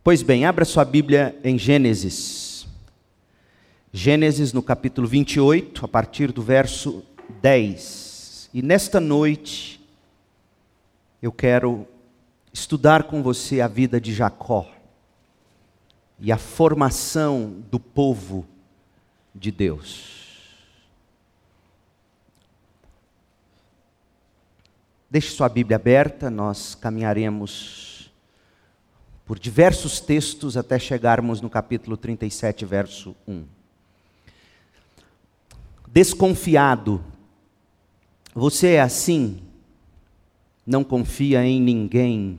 Pois bem, abra sua Bíblia em Gênesis. Gênesis no capítulo 28, a partir do verso 10. E nesta noite, eu quero estudar com você a vida de Jacó e a formação do povo de Deus. Deixe sua Bíblia aberta, nós caminharemos por diversos textos até chegarmos no capítulo 37, verso 1. Desconfiado. Você é assim? Não confia em ninguém.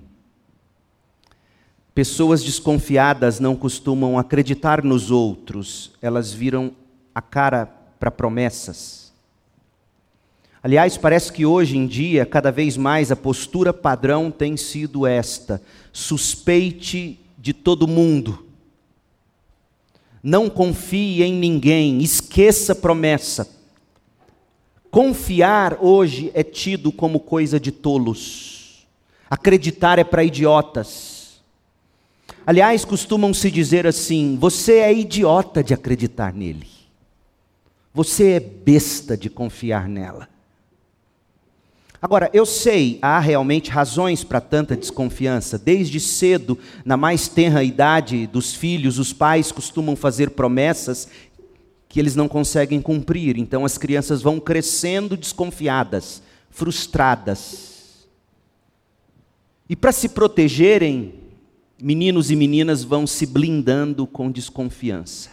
Pessoas desconfiadas não costumam acreditar nos outros, elas viram a cara para promessas. Aliás, parece que hoje em dia, cada vez mais, a postura padrão tem sido esta: suspeite de todo mundo. Não confie em ninguém, esqueça promessa. Confiar hoje é tido como coisa de tolos. Acreditar é para idiotas. Aliás, costumam se dizer assim: você é idiota de acreditar nele. Você é besta de confiar nela. Agora, eu sei, há realmente razões para tanta desconfiança. Desde cedo, na mais tenra idade dos filhos, os pais costumam fazer promessas que eles não conseguem cumprir. Então as crianças vão crescendo desconfiadas, frustradas. E para se protegerem, meninos e meninas vão se blindando com desconfiança.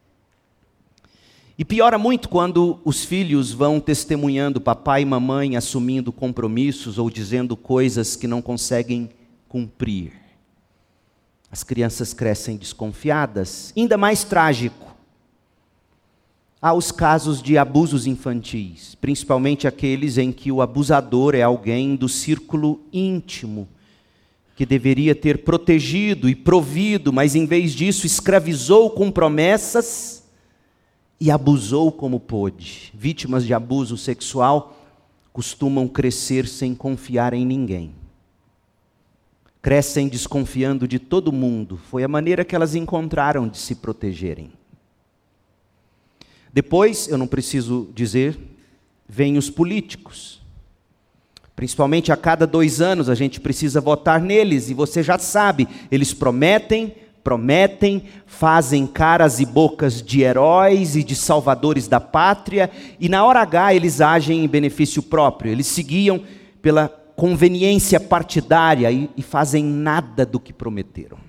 E piora muito quando os filhos vão testemunhando papai e mamãe assumindo compromissos ou dizendo coisas que não conseguem cumprir. As crianças crescem desconfiadas. Ainda mais trágico, há os casos de abusos infantis, principalmente aqueles em que o abusador é alguém do círculo íntimo, que deveria ter protegido e provido, mas em vez disso escravizou com promessas e abusou como pôde. Vítimas de abuso sexual costumam crescer sem confiar em ninguém. Crescem desconfiando de todo mundo. Foi a maneira que elas encontraram de se protegerem. Depois, eu não preciso dizer, vêm os políticos. Principalmente a cada 2 anos a gente precisa votar neles. E você já sabe, eles prometem, fazem caras e bocas de heróis e de salvadores da pátria, e na hora H eles agem em benefício próprio. Eles seguiam pela conveniência partidária e fazem nada do que prometeram.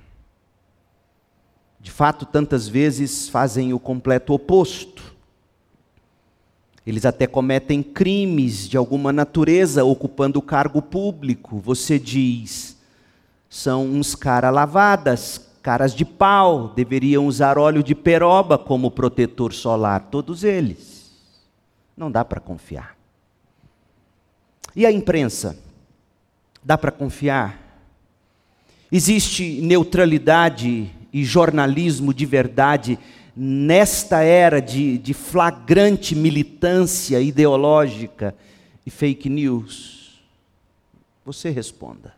De fato, tantas vezes fazem o completo oposto. Eles até cometem crimes de alguma natureza ocupando o cargo público. Você diz, são uns cara lavadas, caras de pau, deveriam usar óleo de peroba como protetor solar, todos eles. Não dá para confiar. E a imprensa? Dá para confiar? Existe neutralidade e jornalismo de verdade nesta era de flagrante militância ideológica e fake news? Você responda.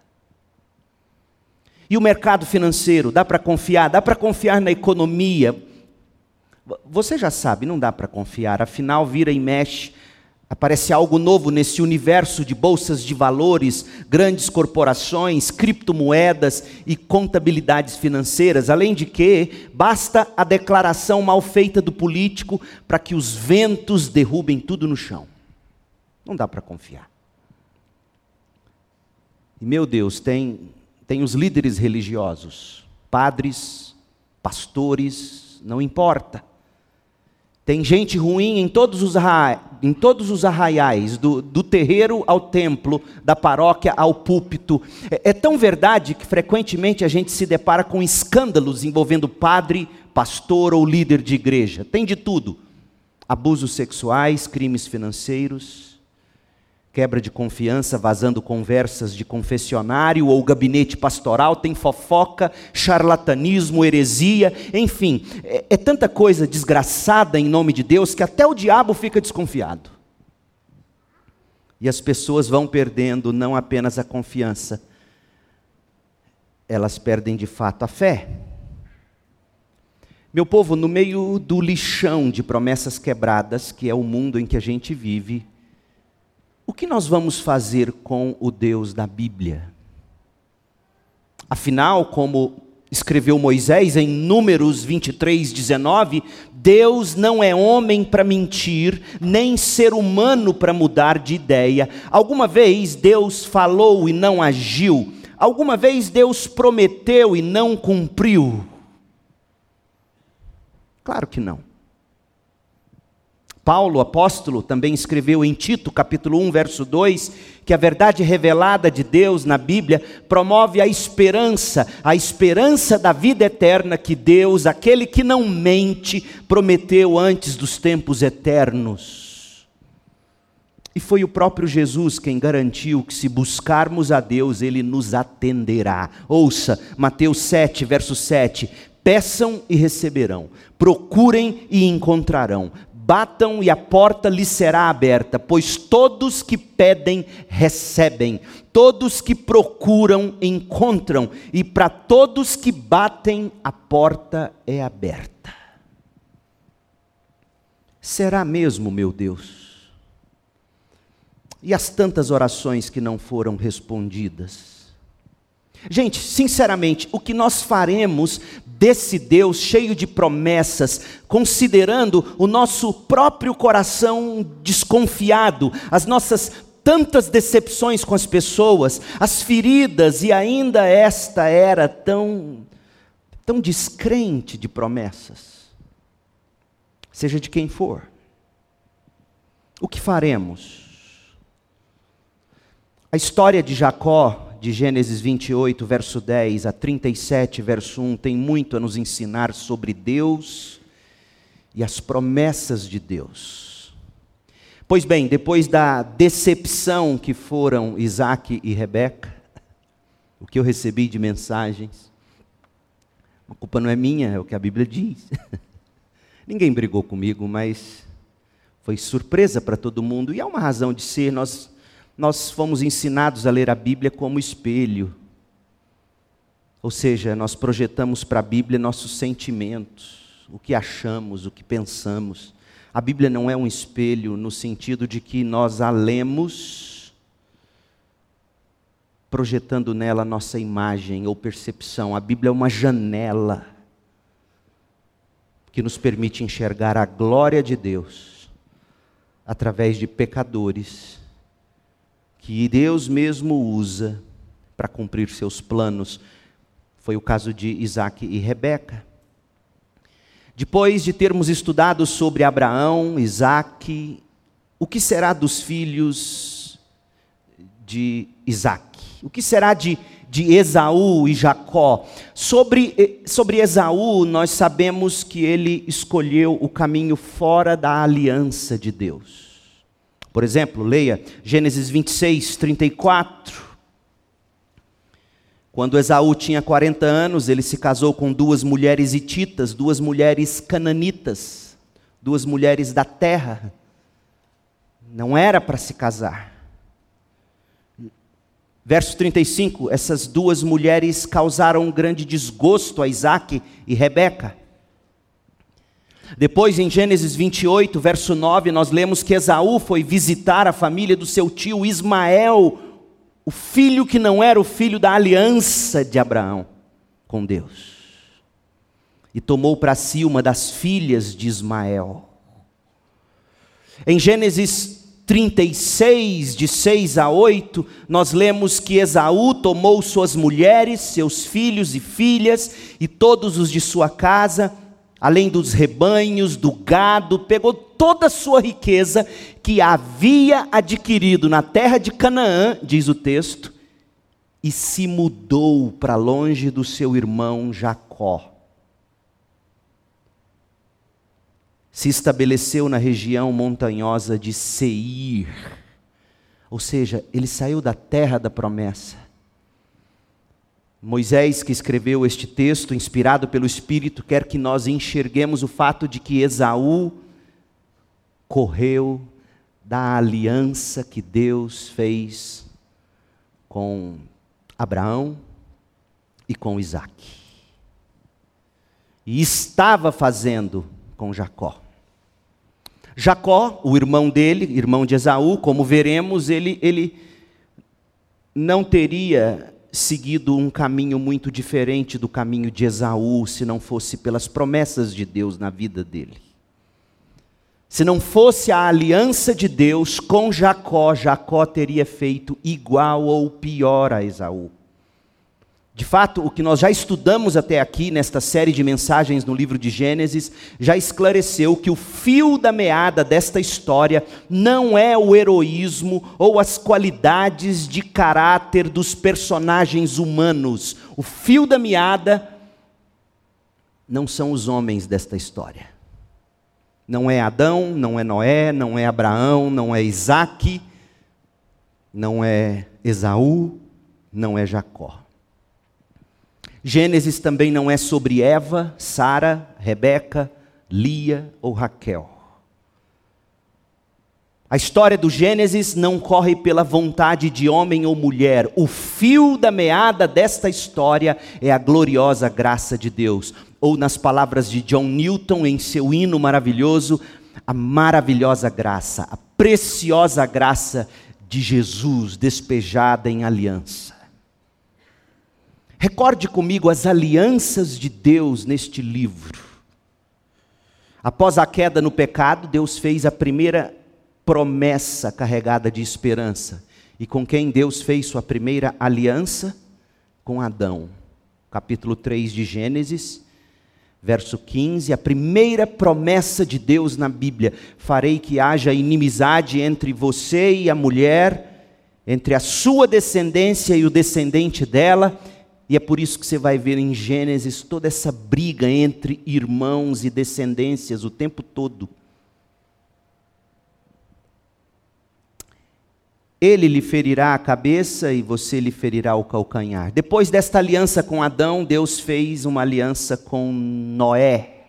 E o mercado financeiro, dá para confiar? Dá para confiar na economia? Você já sabe, não dá para confiar. Afinal, vira e mexe, aparece algo novo nesse universo de bolsas de valores, grandes corporações, criptomoedas e contabilidades financeiras. Além de que, basta a declaração mal feita do político para que os ventos derrubem tudo no chão. Não dá para confiar. E meu Deus, tem os líderes religiosos, padres, pastores, não importa. Tem gente ruim em todos os arraiais, do terreiro ao templo, da paróquia ao púlpito. É tão verdade que frequentemente a gente se depara com escândalos envolvendo padre, pastor ou líder de igreja. Tem de tudo. Abusos sexuais, crimes financeiros, quebra de confiança, vazando conversas de confessionário ou gabinete pastoral, tem fofoca, charlatanismo, heresia, enfim, é tanta coisa desgraçada em nome de Deus que até o diabo fica desconfiado. E as pessoas vão perdendo não apenas a confiança, elas perdem de fato a fé. Meu povo, no meio do lixão de promessas quebradas, que é o mundo em que a gente vive, o que nós vamos fazer com o Deus da Bíblia? Afinal, como escreveu Moisés em Números 23:19, Deus não é homem para mentir, nem ser humano para mudar de ideia. Alguma vez Deus falou e não agiu? Alguma vez Deus prometeu e não cumpriu? Claro que não. Paulo, apóstolo, também escreveu em Tito, capítulo 1, verso 2, que a verdade revelada de Deus na Bíblia promove a esperança da vida eterna que Deus, aquele que não mente, prometeu antes dos tempos eternos. E foi o próprio Jesus quem garantiu que se buscarmos a Deus, Ele nos atenderá. Ouça, Mateus 7, verso 7, peçam e receberão, procurem e encontrarão, batam e a porta lhes será aberta, pois todos que pedem, recebem, todos que procuram, encontram, e para todos que batem, a porta é aberta. Será mesmo, meu Deus? E as tantas orações que não foram respondidas? Gente, sinceramente, o que nós faremos desse Deus cheio de promessas, considerando o nosso próprio coração desconfiado, as nossas tantas decepções com as pessoas, as feridas, e ainda esta era tão descrente de promessas, seja de quem for? O que faremos? A história de Jacó, de Gênesis 28, verso 10 a 37, verso 1, tem muito a nos ensinar sobre Deus e as promessas de Deus. Pois bem, depois da decepção que foram Isaac e Rebeca, o que eu recebi de mensagens, a culpa não é minha, é o que a Bíblia diz. Ninguém brigou comigo, mas foi surpresa para todo mundo, e há uma razão de ser. Nós fomos ensinados a ler a Bíblia como espelho. Ou seja, nós projetamos para a Bíblia nossos sentimentos, o que achamos, o que pensamos. A Bíblia não é um espelho no sentido de que nós a lemos projetando nela a nossa imagem ou percepção. A Bíblia é uma janela que nos permite enxergar a glória de Deus através de pecadores que Deus mesmo usa para cumprir seus planos. Foi o caso de Isaac e Rebeca. Depois de termos estudado sobre Abraão, Isaac, o que será dos filhos de Isaac? O que será de Esaú e Jacó? Sobre Esaú, nós sabemos que ele escolheu o caminho fora da aliança de Deus. Por exemplo, leia Gênesis 26, 34. Quando Esaú tinha 40 anos, ele se casou com 2 mulheres hititas, 2 mulheres cananitas, 2 mulheres da terra. Não era para se casar. Verso 35, essas 2 mulheres causaram um grande desgosto a Isaac e Rebeca. Depois, em Gênesis 28, verso 9, nós lemos que Esaú foi visitar a família do seu tio Ismael, o filho que não era o filho da aliança de Abraão com Deus. E tomou para si uma das filhas de Ismael. Em Gênesis 36, de 6 a 8, nós lemos que Esaú tomou suas mulheres, seus filhos e filhas, e todos os de sua casa, além dos rebanhos, do gado, pegou toda a sua riqueza que havia adquirido na terra de Canaã, diz o texto, e se mudou para longe do seu irmão Jacó. Se estabeleceu na região montanhosa de Seir, ou seja, ele saiu da terra da promessa. Moisés, que escreveu este texto, inspirado pelo Espírito, quer que nós enxerguemos o fato de que Esaú correu da aliança que Deus fez com Abraão, e com Isaac. E estava fazendo com Jacó. Jacó, o irmão dele, irmão de Esaú, como veremos, ele não teria seguido um caminho muito diferente do caminho de Esaú, se não fosse pelas promessas de Deus na vida dele. Se não fosse a aliança de Deus com Jacó, Jacó teria feito igual ou pior a Esaú. De fato, o que nós já estudamos até aqui, nesta série de mensagens no livro de Gênesis, já esclareceu que o fio da meada desta história não é o heroísmo ou as qualidades de caráter dos personagens humanos. O fio da meada não são os homens desta história. Não é Adão, não é Noé, não é Abraão, não é Isaac, não é Esaú, não é Jacó. Gênesis também não é sobre Eva, Sara, Rebeca, Lia ou Raquel. A história do Gênesis não corre pela vontade de homem ou mulher. O fio da meada desta história é a gloriosa graça de Deus. Ou nas palavras de John Newton em seu hino maravilhoso, a maravilhosa graça, a preciosa graça de Jesus despejada em aliança. Recorde comigo as alianças de Deus neste livro. Após a queda no pecado, Deus fez a primeira promessa carregada de esperança. E com quem Deus fez sua primeira aliança? Com Adão. Capítulo 3 de Gênesis, verso 15, a primeira promessa de Deus na Bíblia: farei que haja inimizade entre você e a mulher, entre a sua descendência e o descendente dela. E é por isso que você vai ver em Gênesis toda essa briga entre irmãos e descendências o tempo todo. Ele lhe ferirá a cabeça e você lhe ferirá o calcanhar. Depois desta aliança com Adão, Deus fez uma aliança com Noé.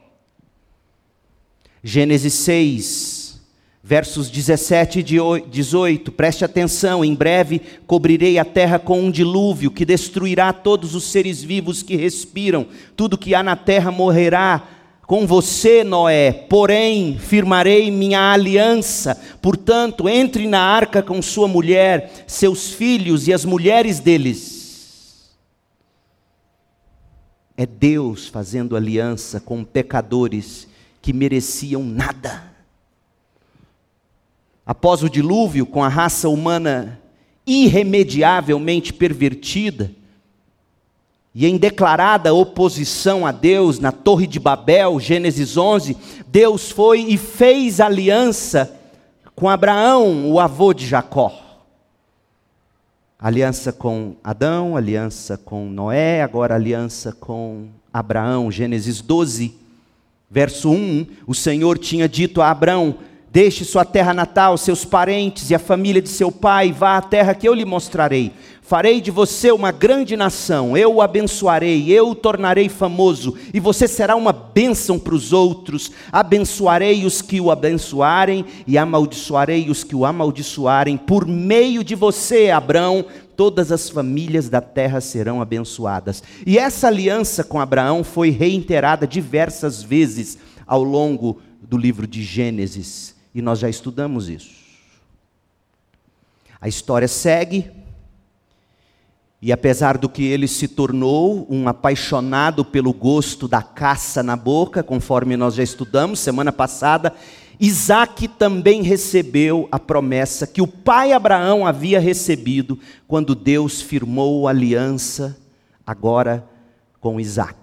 Gênesis 6, versos 17 e 18, preste atenção: em breve cobrirei a terra com um dilúvio que destruirá todos os seres vivos que respiram, tudo que há na terra morrerá. Com você, Noé, porém, firmarei minha aliança. Portanto, entre na arca com sua mulher, seus filhos e as mulheres deles. É Deus fazendo aliança com pecadores que mereciam nada. Após o dilúvio, com a raça humana irremediavelmente pervertida, e em declarada oposição a Deus, na Torre de Babel, Gênesis 11, Deus foi e fez aliança com Abraão, o avô de Jacó. Aliança com Adão, aliança com Noé, agora aliança com Abraão. Gênesis 12, verso 1, o Senhor tinha dito a Abraão: deixe sua terra natal, seus parentes e a família de seu pai, vá à terra que eu lhe mostrarei. Farei de você uma grande nação, eu o abençoarei, eu o tornarei famoso, e você será uma bênção para os outros. Abençoarei os que o abençoarem, e amaldiçoarei os que o amaldiçoarem. Por meio de você, Abraão, todas as famílias da terra serão abençoadas. E essa aliança com Abraão foi reiterada diversas vezes ao longo do livro de Gênesis, e nós já estudamos isso. A história segue, e apesar do que ele se tornou um apaixonado pelo gosto da caça na boca, conforme nós já estudamos semana passada, Isaac também recebeu a promessa que o pai Abraão havia recebido quando Deus firmou a aliança agora com Isaac.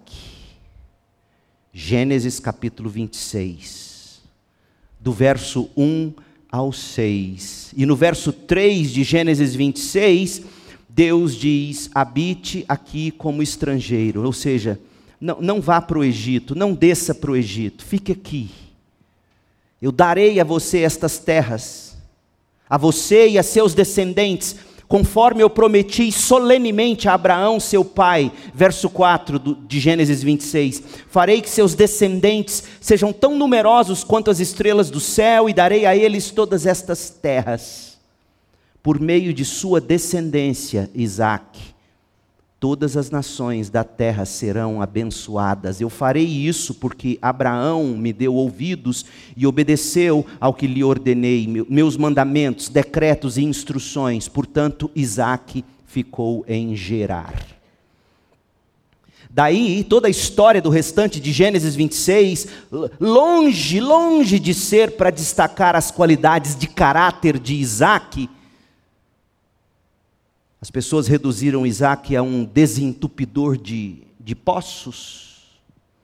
Gênesis capítulo 26, do verso 1 ao 6. E no verso 3 de Gênesis 26, Deus diz: habite aqui como estrangeiro. Ou seja, não vá para o Egito, não desça para o Egito, fique aqui. Eu darei a você estas terras, a você e a seus descendentes, conforme eu prometi solenemente a Abraão, seu pai. Verso 4 de Gênesis 26. Farei que seus descendentes sejam tão numerosos quanto as estrelas do céu, e darei a eles todas estas terras. Por meio de sua descendência, Isaac, todas as nações da terra serão abençoadas. Eu farei isso porque Abraão me deu ouvidos e obedeceu ao que lhe ordenei, meus mandamentos, decretos e instruções. Portanto, Isaque ficou em Gerar. Daí, toda a história do restante de Gênesis 26, longe de ser para destacar as qualidades de caráter de Isaque, as pessoas reduziram Isaque a um desentupidor de poços.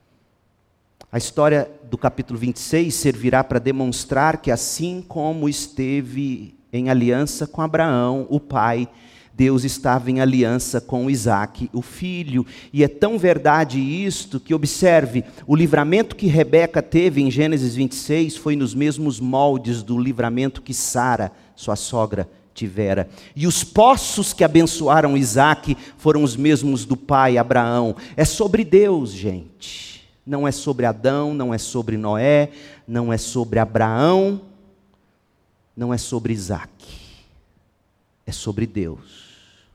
A história do capítulo 26 servirá para demonstrar que assim como esteve em aliança com Abraão, o pai, Deus estava em aliança com Isaque, o filho. E é tão verdade isto que, observe, o livramento que Rebeca teve em Gênesis 26 foi nos mesmos moldes do livramento que Sara, sua sogra, tivera. E os poços que abençoaram Isaque foram os mesmos do pai Abraão. É sobre Deus, gente. Não é sobre Adão, não é sobre Noé, não é sobre Abraão, não é sobre Isaque. É sobre Deus.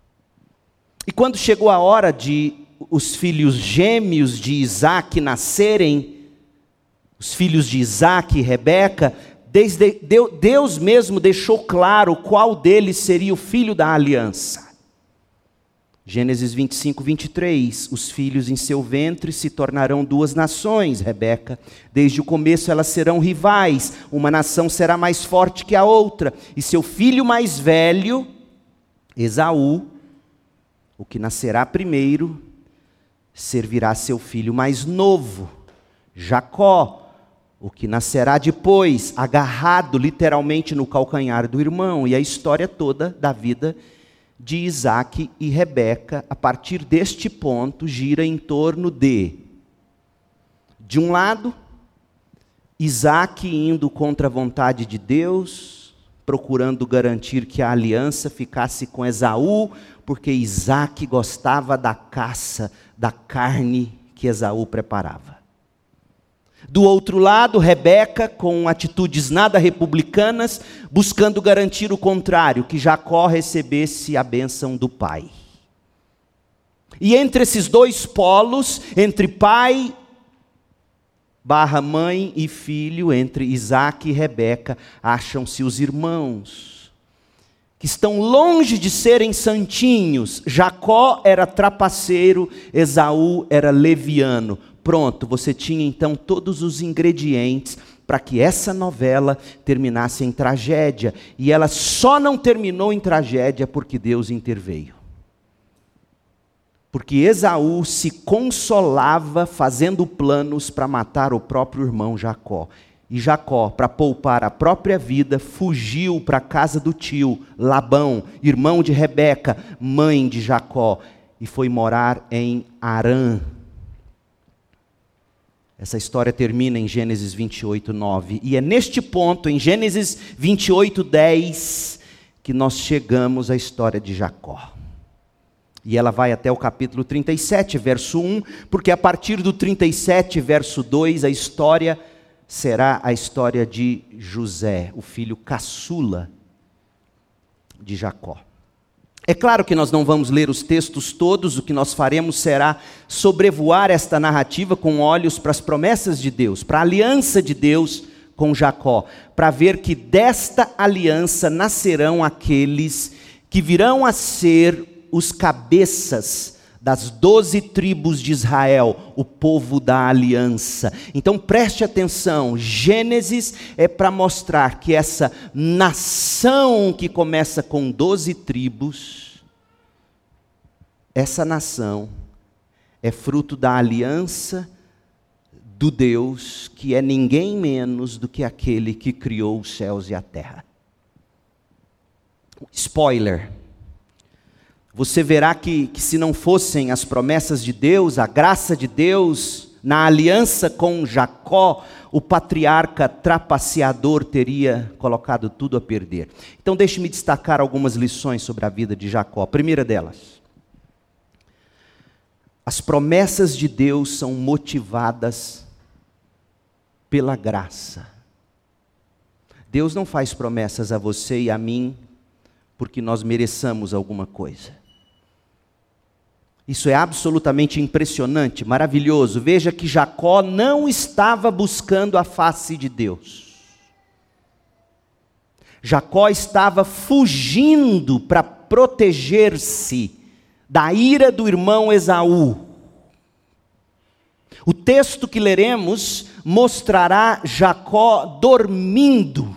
E quando chegou a hora de os filhos gêmeos de Isaque nascerem, os filhos de Isaque e Rebeca, Deus mesmo deixou claro qual deles seria o filho da aliança. Gênesis 25, 23, os filhos em seu ventre se tornarão duas nações, Rebeca. Desde o começo elas serão rivais, uma nação será mais forte que a outra, e seu filho mais velho, Esaú, o que nascerá primeiro, servirá seu filho mais novo, Jacó, o que nascerá depois, agarrado literalmente no calcanhar do irmão. E a história toda da vida de Isaque e Rebeca, a partir deste ponto, gira em torno de um lado, Isaque indo contra a vontade de Deus, procurando garantir que a aliança ficasse com Esaú, porque Isaque gostava da caça, da carne que Esaú preparava. Do outro lado, Rebeca, com atitudes nada republicanas, buscando garantir o contrário, que Jacó recebesse a bênção do pai. E entre esses dois polos, entre pai / mãe e filho, entre Isaque e Rebeca, acham-se os irmãos, que estão longe de serem santinhos. Jacó era trapaceiro, Esaú era leviano. Pronto, você tinha então todos os ingredientes para que essa novela terminasse em tragédia. E ela só não terminou em tragédia porque Deus interveio. Porque Esaú se consolava fazendo planos para matar o próprio irmão Jacó. E Jacó, para poupar a própria vida, fugiu para a casa do tio Labão, irmão de Rebeca, mãe de Jacó, e foi morar em Harã. Essa história termina em Gênesis 28, 9. E é neste ponto, em Gênesis 28, 10, que nós chegamos à história de Jacó. E ela vai até o capítulo 37, verso 1, porque a partir do 37, verso 2, a história será a história de José, o filho caçula de Jacó. É claro que nós não vamos ler os textos todos, o que nós faremos será sobrevoar esta narrativa com olhos para as promessas de Deus, para a aliança de Deus com Jacó, para ver que desta aliança nascerão aqueles que virão a ser os cabeças das 12 tribos de Israel, o povo da aliança. Então preste atenção, Gênesis é para mostrar que essa nação que começa com 12 tribos, essa nação é fruto da aliança do Deus que é ninguém menos do que aquele que criou os céus e a terra. Spoiler. Você verá que se não fossem as promessas de Deus, a graça de Deus, na aliança com Jacó, o patriarca trapaceador teria colocado tudo a perder. Então deixe-me destacar algumas lições sobre a vida de Jacó. A primeira delas, as promessas de Deus são motivadas pela graça. Deus não faz promessas a você e a mim porque nós mereçamos alguma coisa. Isso é absolutamente impressionante, maravilhoso. Veja que Jacó não estava buscando a face de Deus. Jacó estava fugindo para proteger-se da ira do irmão Esaú. O texto que leremos mostrará Jacó dormindo,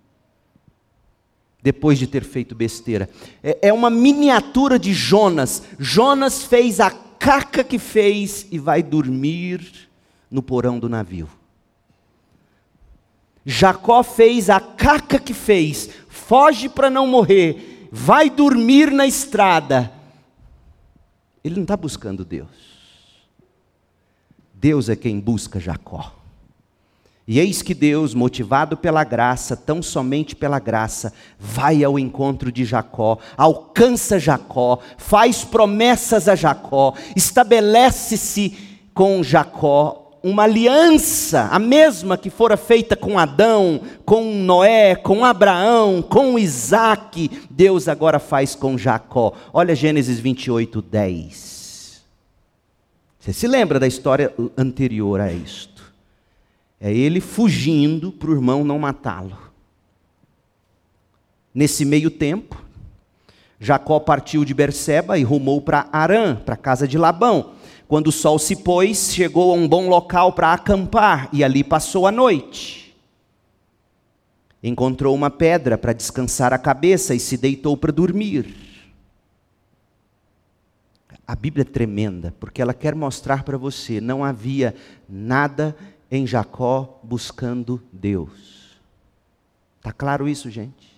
depois de ter feito besteira. É uma miniatura de Jonas. Jonas fez a caca que fez e vai dormir no porão do navio. Jacó fez a caca que fez, foge para não morrer, vai dormir na estrada. Ele não está buscando Deus. Deus é quem busca Jacó. E eis que Deus, motivado pela graça, tão somente pela graça, vai ao encontro de Jacó, alcança Jacó, faz promessas a Jacó, estabelece-se com Jacó uma aliança, a mesma que fora feita com Adão, com Noé, com Abraão, com Isaque, Deus agora faz com Jacó. Olha Gênesis 28, 10. Você se lembra da história anterior a isto? É ele fugindo para o irmão não matá-lo. Nesse meio tempo, Jacó partiu de Berseba e rumou para Harã, para a casa de Labão. Quando o sol se pôs, chegou a um bom local para acampar e ali passou a noite. Encontrou uma pedra para descansar a cabeça e se deitou para dormir. A Bíblia é tremenda, porque ela quer mostrar para você, não havia nada em Jacó buscando Deus. Está claro isso, gente?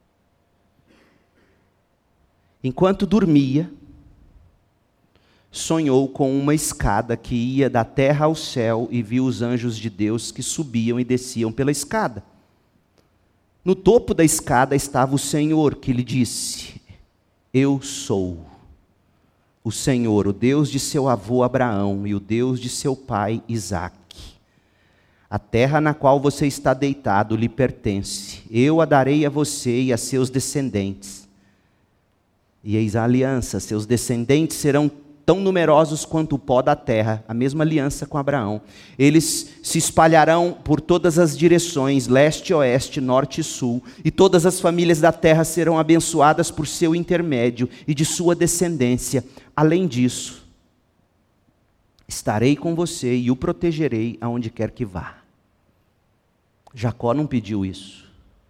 Enquanto dormia, sonhou com uma escada que ia da terra ao céu e viu os anjos de Deus que subiam e desciam pela escada. No topo da escada estava o Senhor, que lhe disse: Eu sou o Senhor, o Deus de seu avô Abraão e o Deus de seu pai Isaque. A terra na qual você está deitado lhe pertence. Eu a darei a você e a seus descendentes. E eis a aliança: seus descendentes serão tão numerosos quanto o pó da terra, a mesma aliança com Abraão. Eles se espalharão por todas as direções, leste, oeste, norte e sul, e todas as famílias da terra serão abençoadas por seu intermédio e de sua descendência. Além disso, estarei com você e o protegerei aonde quer que vá. Jacó não pediu isso.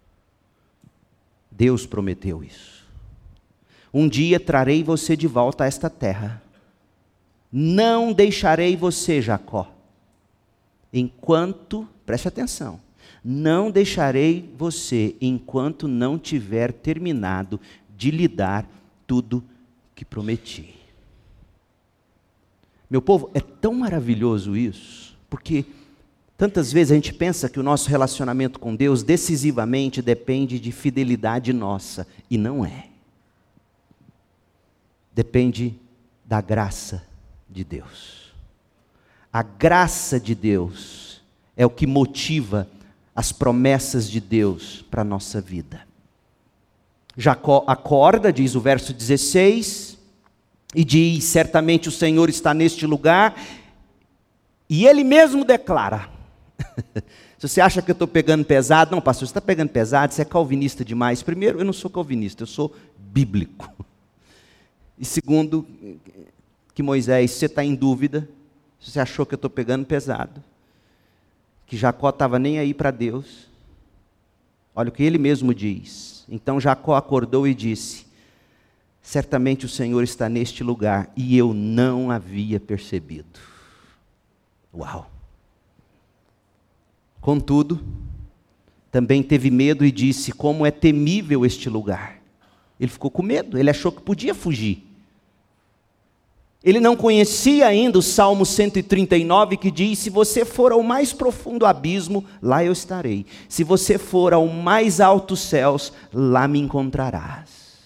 Deus prometeu isso. Um dia trarei você de volta a esta terra. Não deixarei você, Jacó, enquanto, preste atenção, não deixarei você enquanto não tiver terminado de lhe dar tudo que prometi. Meu povo, é tão maravilhoso isso, porque tantas vezes a gente pensa que o nosso relacionamento com Deus decisivamente depende de fidelidade nossa, e não é. Depende da graça de Deus. A graça de Deus é o que motiva as promessas de Deus para a nossa vida. Jacó acorda, diz o verso 16, e diz: certamente o Senhor está neste lugar, e ele mesmo declara. Se você acha que eu estou pegando pesado, não, pastor, você está pegando pesado, você é calvinista demais. Primeiro, eu não sou calvinista, eu sou bíblico. E segundo, que Moisés, se você está em dúvida, se você achou que eu estou pegando pesado, que Jacó estava nem aí para Deus, olha o que ele mesmo diz. Então Jacó acordou e disse: certamente o Senhor está neste lugar, e eu não havia percebido. Uau! Contudo, também teve medo e disse: como é temível este lugar. Ele ficou com medo, ele achou que podia fugir. Ele não conhecia ainda o Salmo 139, que diz: se você for ao mais profundo abismo, lá eu estarei. Se você for ao mais altos céus, lá me encontrarás.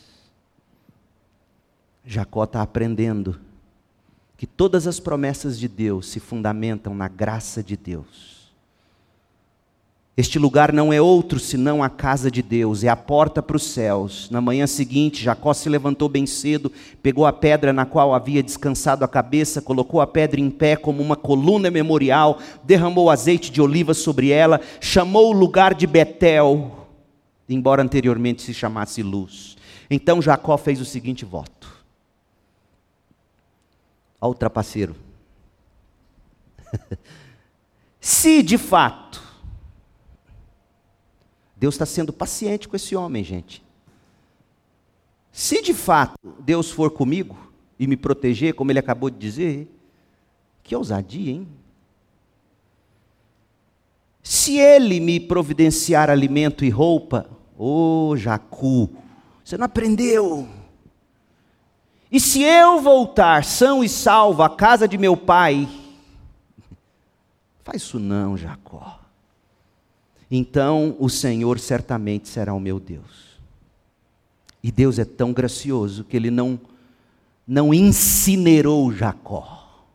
Jacó está aprendendo que todas as promessas de Deus se fundamentam na graça de Deus. Este lugar não é outro senão a casa de Deus, é a porta para os céus. Na manhã seguinte, Jacó se levantou bem cedo, pegou a pedra na qual havia descansado a cabeça, colocou a pedra em pé como uma coluna memorial, derramou azeite de oliva sobre ela, chamou o lugar de Betel, embora anteriormente se chamasse Luz. Então Jacó fez o seguinte voto. Olha o trapaceiro. Se de fato, Deus está sendo paciente com esse homem, gente. Se de fato Deus for comigo e me proteger, como ele acabou de dizer, que ousadia, hein? Se ele me providenciar alimento e roupa, ô Jacu, você não aprendeu? E se eu voltar são e salvo à casa de meu pai, faz isso não, Jacó. Então o Senhor certamente será o meu Deus. E Deus é tão gracioso que Ele não incinerou Jacó.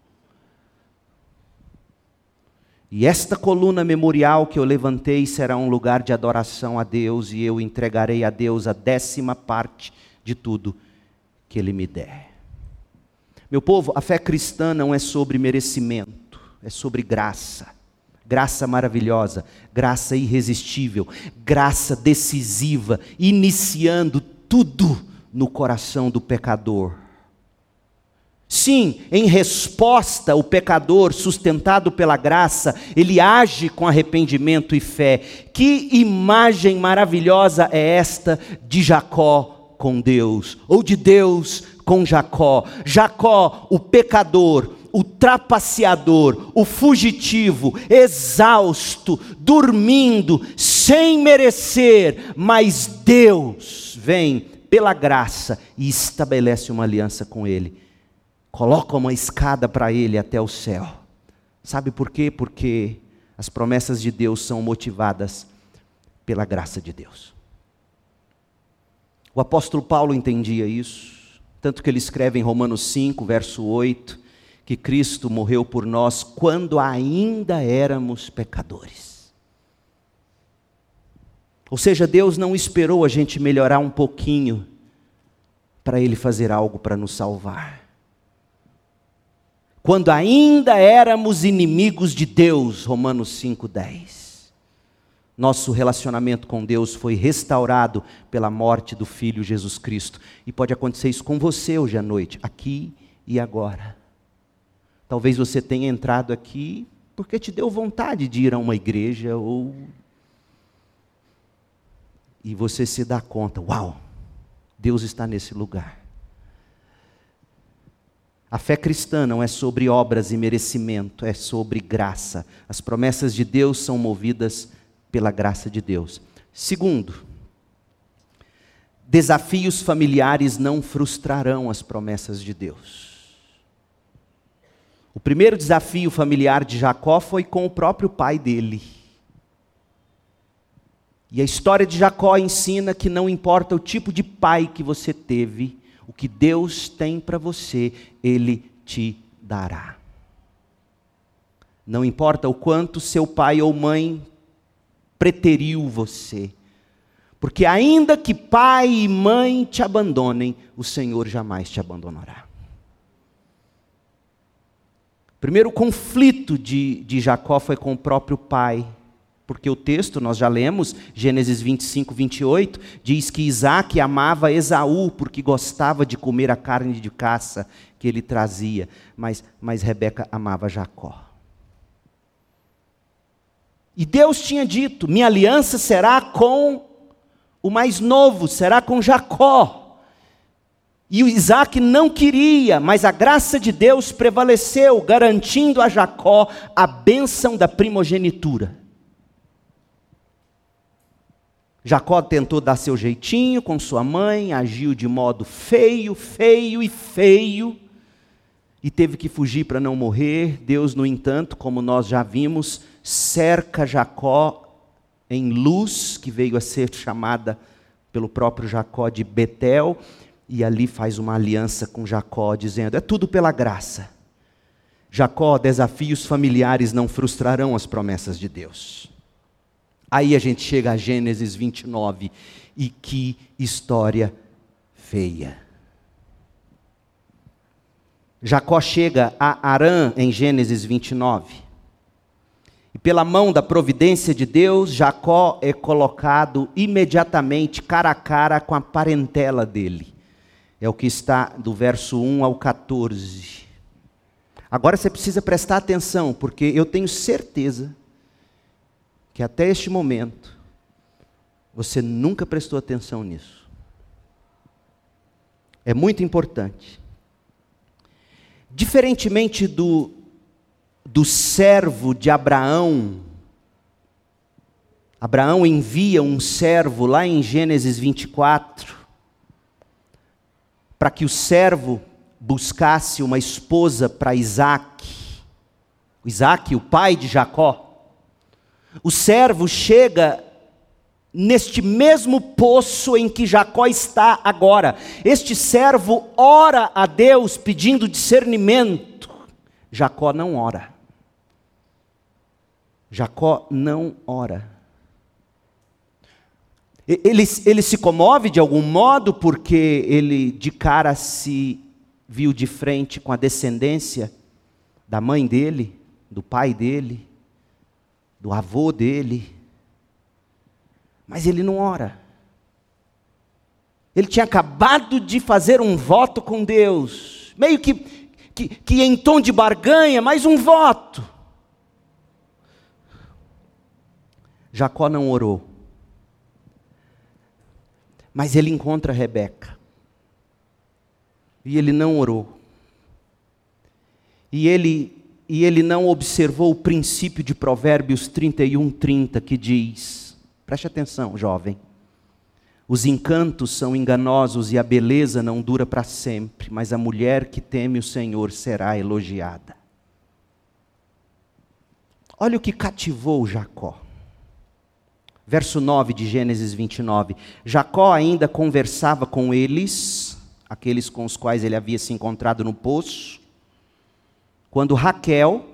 E esta coluna memorial que eu levantei será um lugar de adoração a Deus, e eu entregarei a Deus a 10ª de tudo que Ele me der. Meu povo, a fé cristã não é sobre merecimento, é sobre graça. Graça maravilhosa, graça irresistível, graça decisiva, iniciando tudo no coração do pecador. Sim, em resposta, o pecador, sustentado pela graça, ele age com arrependimento e fé. Que imagem maravilhosa é esta de Jacó com Deus, ou de Deus com Jacó. Jacó, o pecador, o trapaceador, o fugitivo, exausto, dormindo, sem merecer, mas Deus vem pela graça e estabelece uma aliança com ele. Coloca uma escada para ele até o céu. Sabe por quê? Porque as promessas de Deus são motivadas pela graça de Deus. O apóstolo Paulo entendia isso, tanto que ele escreve em Romanos 5, verso 8, que Cristo morreu por nós quando ainda éramos pecadores. Ou seja, Deus não esperou a gente melhorar um pouquinho para Ele fazer algo para nos salvar. Quando ainda éramos inimigos de Deus, Romanos 5:10, nosso relacionamento com Deus foi restaurado pela morte do Filho Jesus Cristo. E pode acontecer isso com você hoje à noite, aqui e agora. Talvez você tenha entrado aqui porque te deu vontade de ir a uma igreja, e você se dá conta, uau, Deus está nesse lugar. A fé cristã não é sobre obras e merecimento, é sobre graça. As promessas de Deus são movidas pela graça de Deus. Segundo, desafios familiares não frustrarão as promessas de Deus. O primeiro desafio familiar de Jacó foi com o próprio pai dele. E a história de Jacó ensina que não importa o tipo de pai que você teve, o que Deus tem para você, Ele te dará. Não importa o quanto seu pai ou mãe preteriu você, porque ainda que pai e mãe te abandonem, o Senhor jamais te abandonará. O primeiro conflito de Jacó foi com o próprio pai, porque o texto, nós já lemos, Gênesis 25, 28, diz que Isaac amava Esaú, porque gostava de comer a carne de caça que ele trazia, mas Rebeca amava Jacó. E Deus tinha dito, minha aliança será com o mais novo, será com Jacó. E o Isaac não queria, mas a graça de Deus prevaleceu, garantindo a Jacó a bênção da primogenitura. Jacó tentou dar seu jeitinho com sua mãe, agiu de modo feio, e teve que fugir para não morrer. Deus, no entanto, como nós já vimos, cerca Jacó em Luz, que veio a ser chamada pelo próprio Jacó de Betel, e ali faz uma aliança com Jacó, dizendo, é tudo pela graça. Jacó, desafios familiares não frustrarão as promessas de Deus. Aí a gente chega a Gênesis 29. E que história feia. Jacó chega a Harã em Gênesis 29. E pela mão da providência de Deus, Jacó é colocado imediatamente cara a cara com a parentela dele. É o que está do verso 1 ao 14. Agora você precisa prestar atenção, porque eu tenho certeza que até este momento você nunca prestou atenção nisso. É muito importante. Diferentemente do servo de Abraão, Abraão envia um servo lá em Gênesis 24, para que o servo buscasse uma esposa para Isaac, o pai de Jacó. O servo chega neste mesmo poço em que Jacó está agora. Este servo ora a Deus pedindo discernimento. Jacó não ora. Jacó não ora. Ele se comove de algum modo porque ele de cara se viu de frente com a descendência da mãe dele, do pai dele, do avô dele. Mas ele não ora. Ele tinha acabado de fazer um voto com Deus, meio que em tom de barganha, mas um voto. Jacó não orou. Mas ele encontra Rebeca. E ele não orou. E ele não observou o princípio de Provérbios 31:30, que diz, preste atenção, jovem, os encantos são enganosos e a beleza não dura para sempre, mas a mulher que teme o Senhor será elogiada. Olha o que cativou Jacó. Verso 9 de Gênesis 29. Jacó ainda conversava com eles, aqueles com os quais ele havia se encontrado no poço, quando Raquel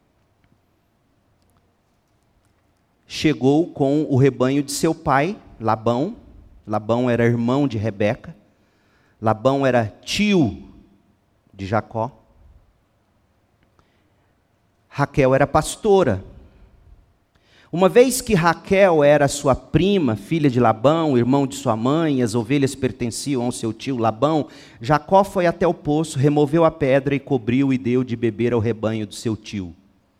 chegou com o rebanho de seu pai, Labão. Labão era irmão de Rebeca. Labão era tio de Jacó. Raquel era pastora. Uma vez que Raquel era sua prima, filha de Labão, irmão de sua mãe, as ovelhas pertenciam ao seu tio Labão, Jacó foi até o poço, removeu a pedra e cobriu e deu de beber ao rebanho do seu tio.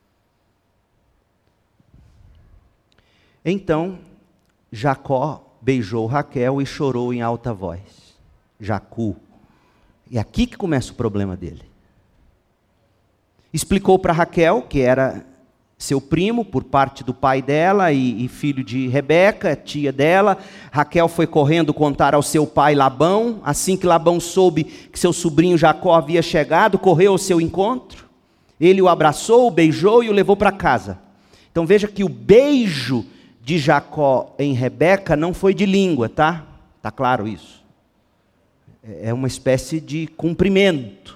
Então, Jacó beijou Raquel e chorou em alta voz. Jacu. E aqui que começa o problema dele. Explicou para Raquel, que era seu primo, por parte do pai dela e filho de Rebeca, tia dela. Raquel foi correndo contar ao seu pai Labão. Assim que Labão soube que seu sobrinho Jacó havia chegado, correu ao seu encontro. Ele o abraçou, o beijou e o levou para casa. Então veja que o beijo de Jacó em Rebeca não foi de língua, tá? Tá claro isso? É uma espécie de cumprimento.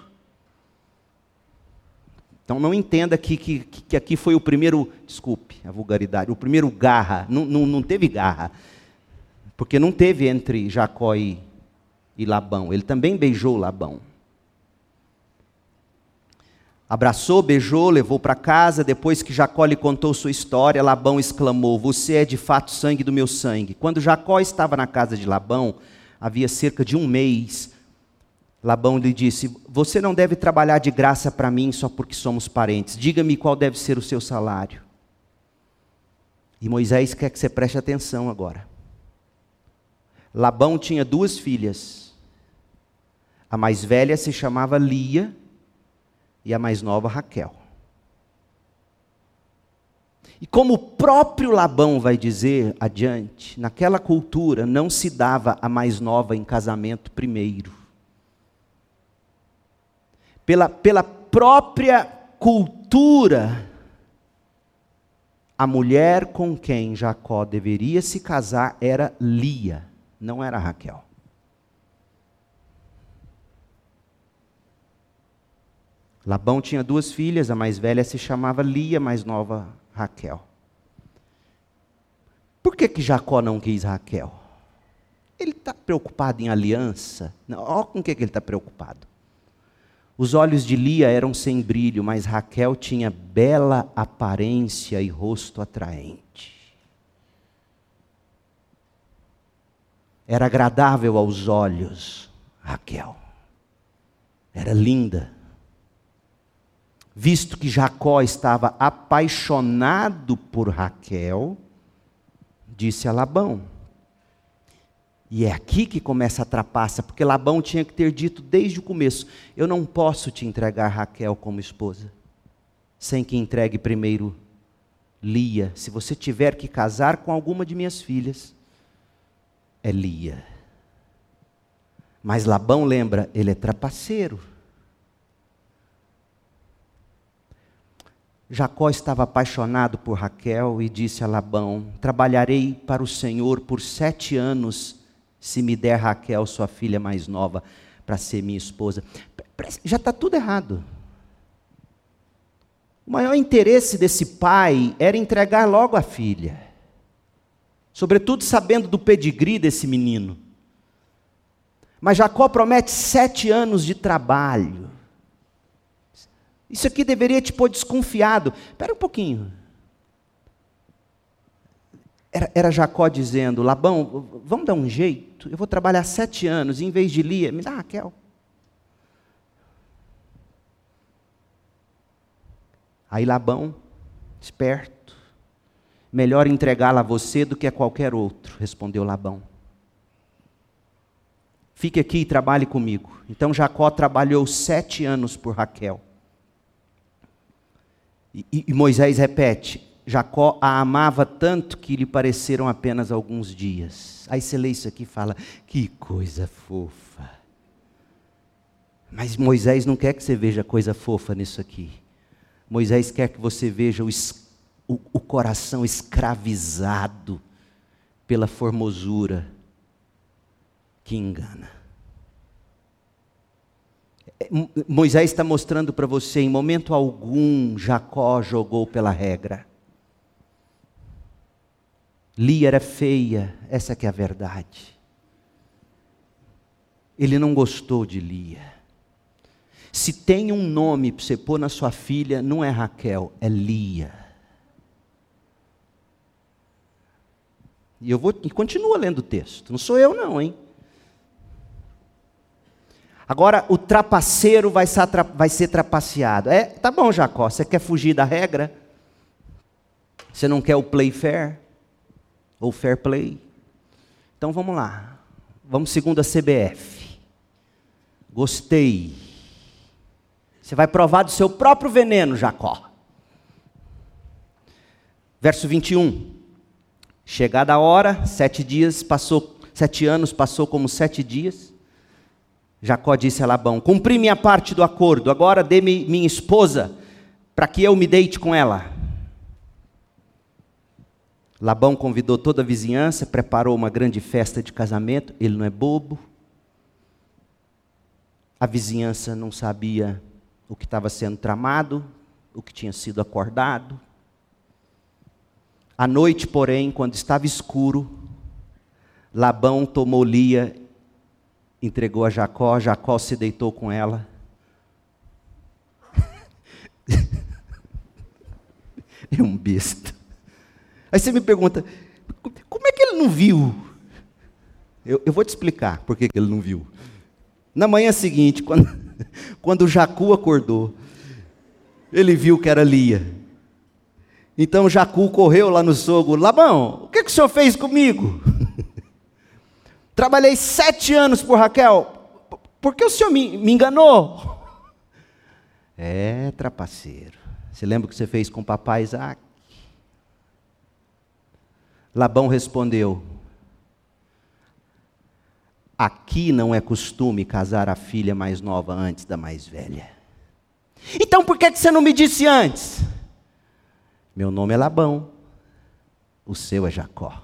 Então não entenda que aqui foi o primeiro, desculpe a vulgaridade, o primeiro garra, não teve garra, porque não teve entre Jacó e Labão, ele também beijou Labão. Abraçou, beijou, levou para casa. Depois que Jacó lhe contou sua história, Labão exclamou, você é de fato sangue do meu sangue. Quando Jacó estava na casa de Labão, havia cerca de um mês, Labão lhe disse, você não deve trabalhar de graça para mim só porque somos parentes. Diga-me qual deve ser o seu salário. E Moisés quer que você preste atenção agora. Labão tinha 2 filhas. A mais velha se chamava Lia e a mais nova Raquel. E como o próprio Labão vai dizer adiante, naquela cultura não se dava a mais nova em casamento primeiro. Pela própria cultura, a mulher com quem Jacó deveria se casar era Lia, não era Raquel. Labão tinha 2 filhas, a mais velha se chamava Lia, a mais nova Raquel. Por que Jacó não quis Raquel? Ele está preocupado em aliança? Não, olha com o que ele está preocupado. Os olhos de Lia eram sem brilho, mas Raquel tinha bela aparência e rosto atraente. Era agradável aos olhos, Raquel. Era linda. Visto que Jacó estava apaixonado por Raquel, disse a Labão. E é aqui que começa a trapaça, porque Labão tinha que ter dito desde o começo: eu não posso te entregar Raquel como esposa, sem que entregue primeiro Lia. Se você tiver que casar com alguma de minhas filhas, é Lia. Mas Labão, lembra, ele é trapaceiro. Jacó estava apaixonado por Raquel e disse a Labão: trabalharei para o Senhor por 7 anos, se me der Raquel, sua filha mais nova, para ser minha esposa. Já está tudo errado. O maior interesse desse pai era entregar logo a filha. Sobretudo sabendo do pedigree desse menino. Mas Jacó promete 7 anos de trabalho. Isso aqui deveria te pôr desconfiado. Espera um pouquinho. Era Jacó dizendo: Labão, vamos dar um jeito? Eu vou trabalhar 7 anos, e em vez de Lia, me dá Raquel. Aí Labão, esperto: melhor entregá-la a você do que a qualquer outro, respondeu Labão. Fique aqui e trabalhe comigo. Então Jacó trabalhou 7 anos por Raquel. E Moisés repete: Jacó a amava tanto que lhe pareceram apenas alguns dias. Aí você lê isso aqui e fala: que coisa fofa. Mas Moisés não quer que você veja coisa fofa nisso aqui. Moisés quer que você veja o coração escravizado pela formosura que engana. Moisés está mostrando para você: em momento algum Jacó jogou pela regra. Lia era feia, essa que é a verdade. Ele não gostou de Lia. Se tem um nome para você pôr na sua filha, não é Raquel, é Lia. E continua lendo o texto, não sou eu não, hein? Agora o trapaceiro vai ser trapaceado. Tá bom, Jacó, você quer fugir da regra? Você não quer o play fair? Ou fair play? Então vamos lá. Vamos segundo a CBF. Gostei. Você vai provar do seu próprio veneno, Jacó. Verso 21. Chegada a hora, 7 anos passou como 7 dias. Jacó disse a Labão: cumpri minha parte do acordo, agora dê-me minha esposa, para que eu me deite com ela. Labão convidou toda a vizinhança, preparou uma grande festa de casamento. Ele não é bobo. A vizinhança não sabia o que estava sendo tramado, o que tinha sido acordado. À noite, porém, quando estava escuro, Labão tomou Lia, entregou a Jacó, Jacó se deitou com ela. É um besta. Aí você me pergunta: como é que ele não viu? Eu vou te explicar por que ele não viu. Na manhã seguinte, quando Jacu acordou, ele viu que era Lia. Então Jacu correu lá no sogro: Labão, o que o senhor fez comigo? Trabalhei 7 anos por Raquel, por que o senhor me enganou? Trapaceiro. Você lembra o que você fez com o papai Isaac? Labão respondeu: aqui não é costume casar a filha mais nova antes da mais velha. Então por que você não me disse antes? Meu nome é Labão, o seu é Jacó.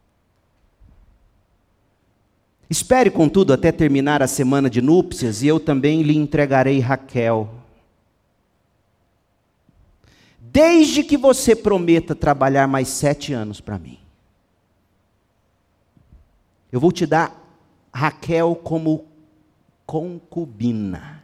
Espere, contudo, até terminar a semana de núpcias, e eu também lhe entregarei Raquel. Desde que você prometa trabalhar mais 7 anos para mim. Eu vou te dar Raquel como concubina.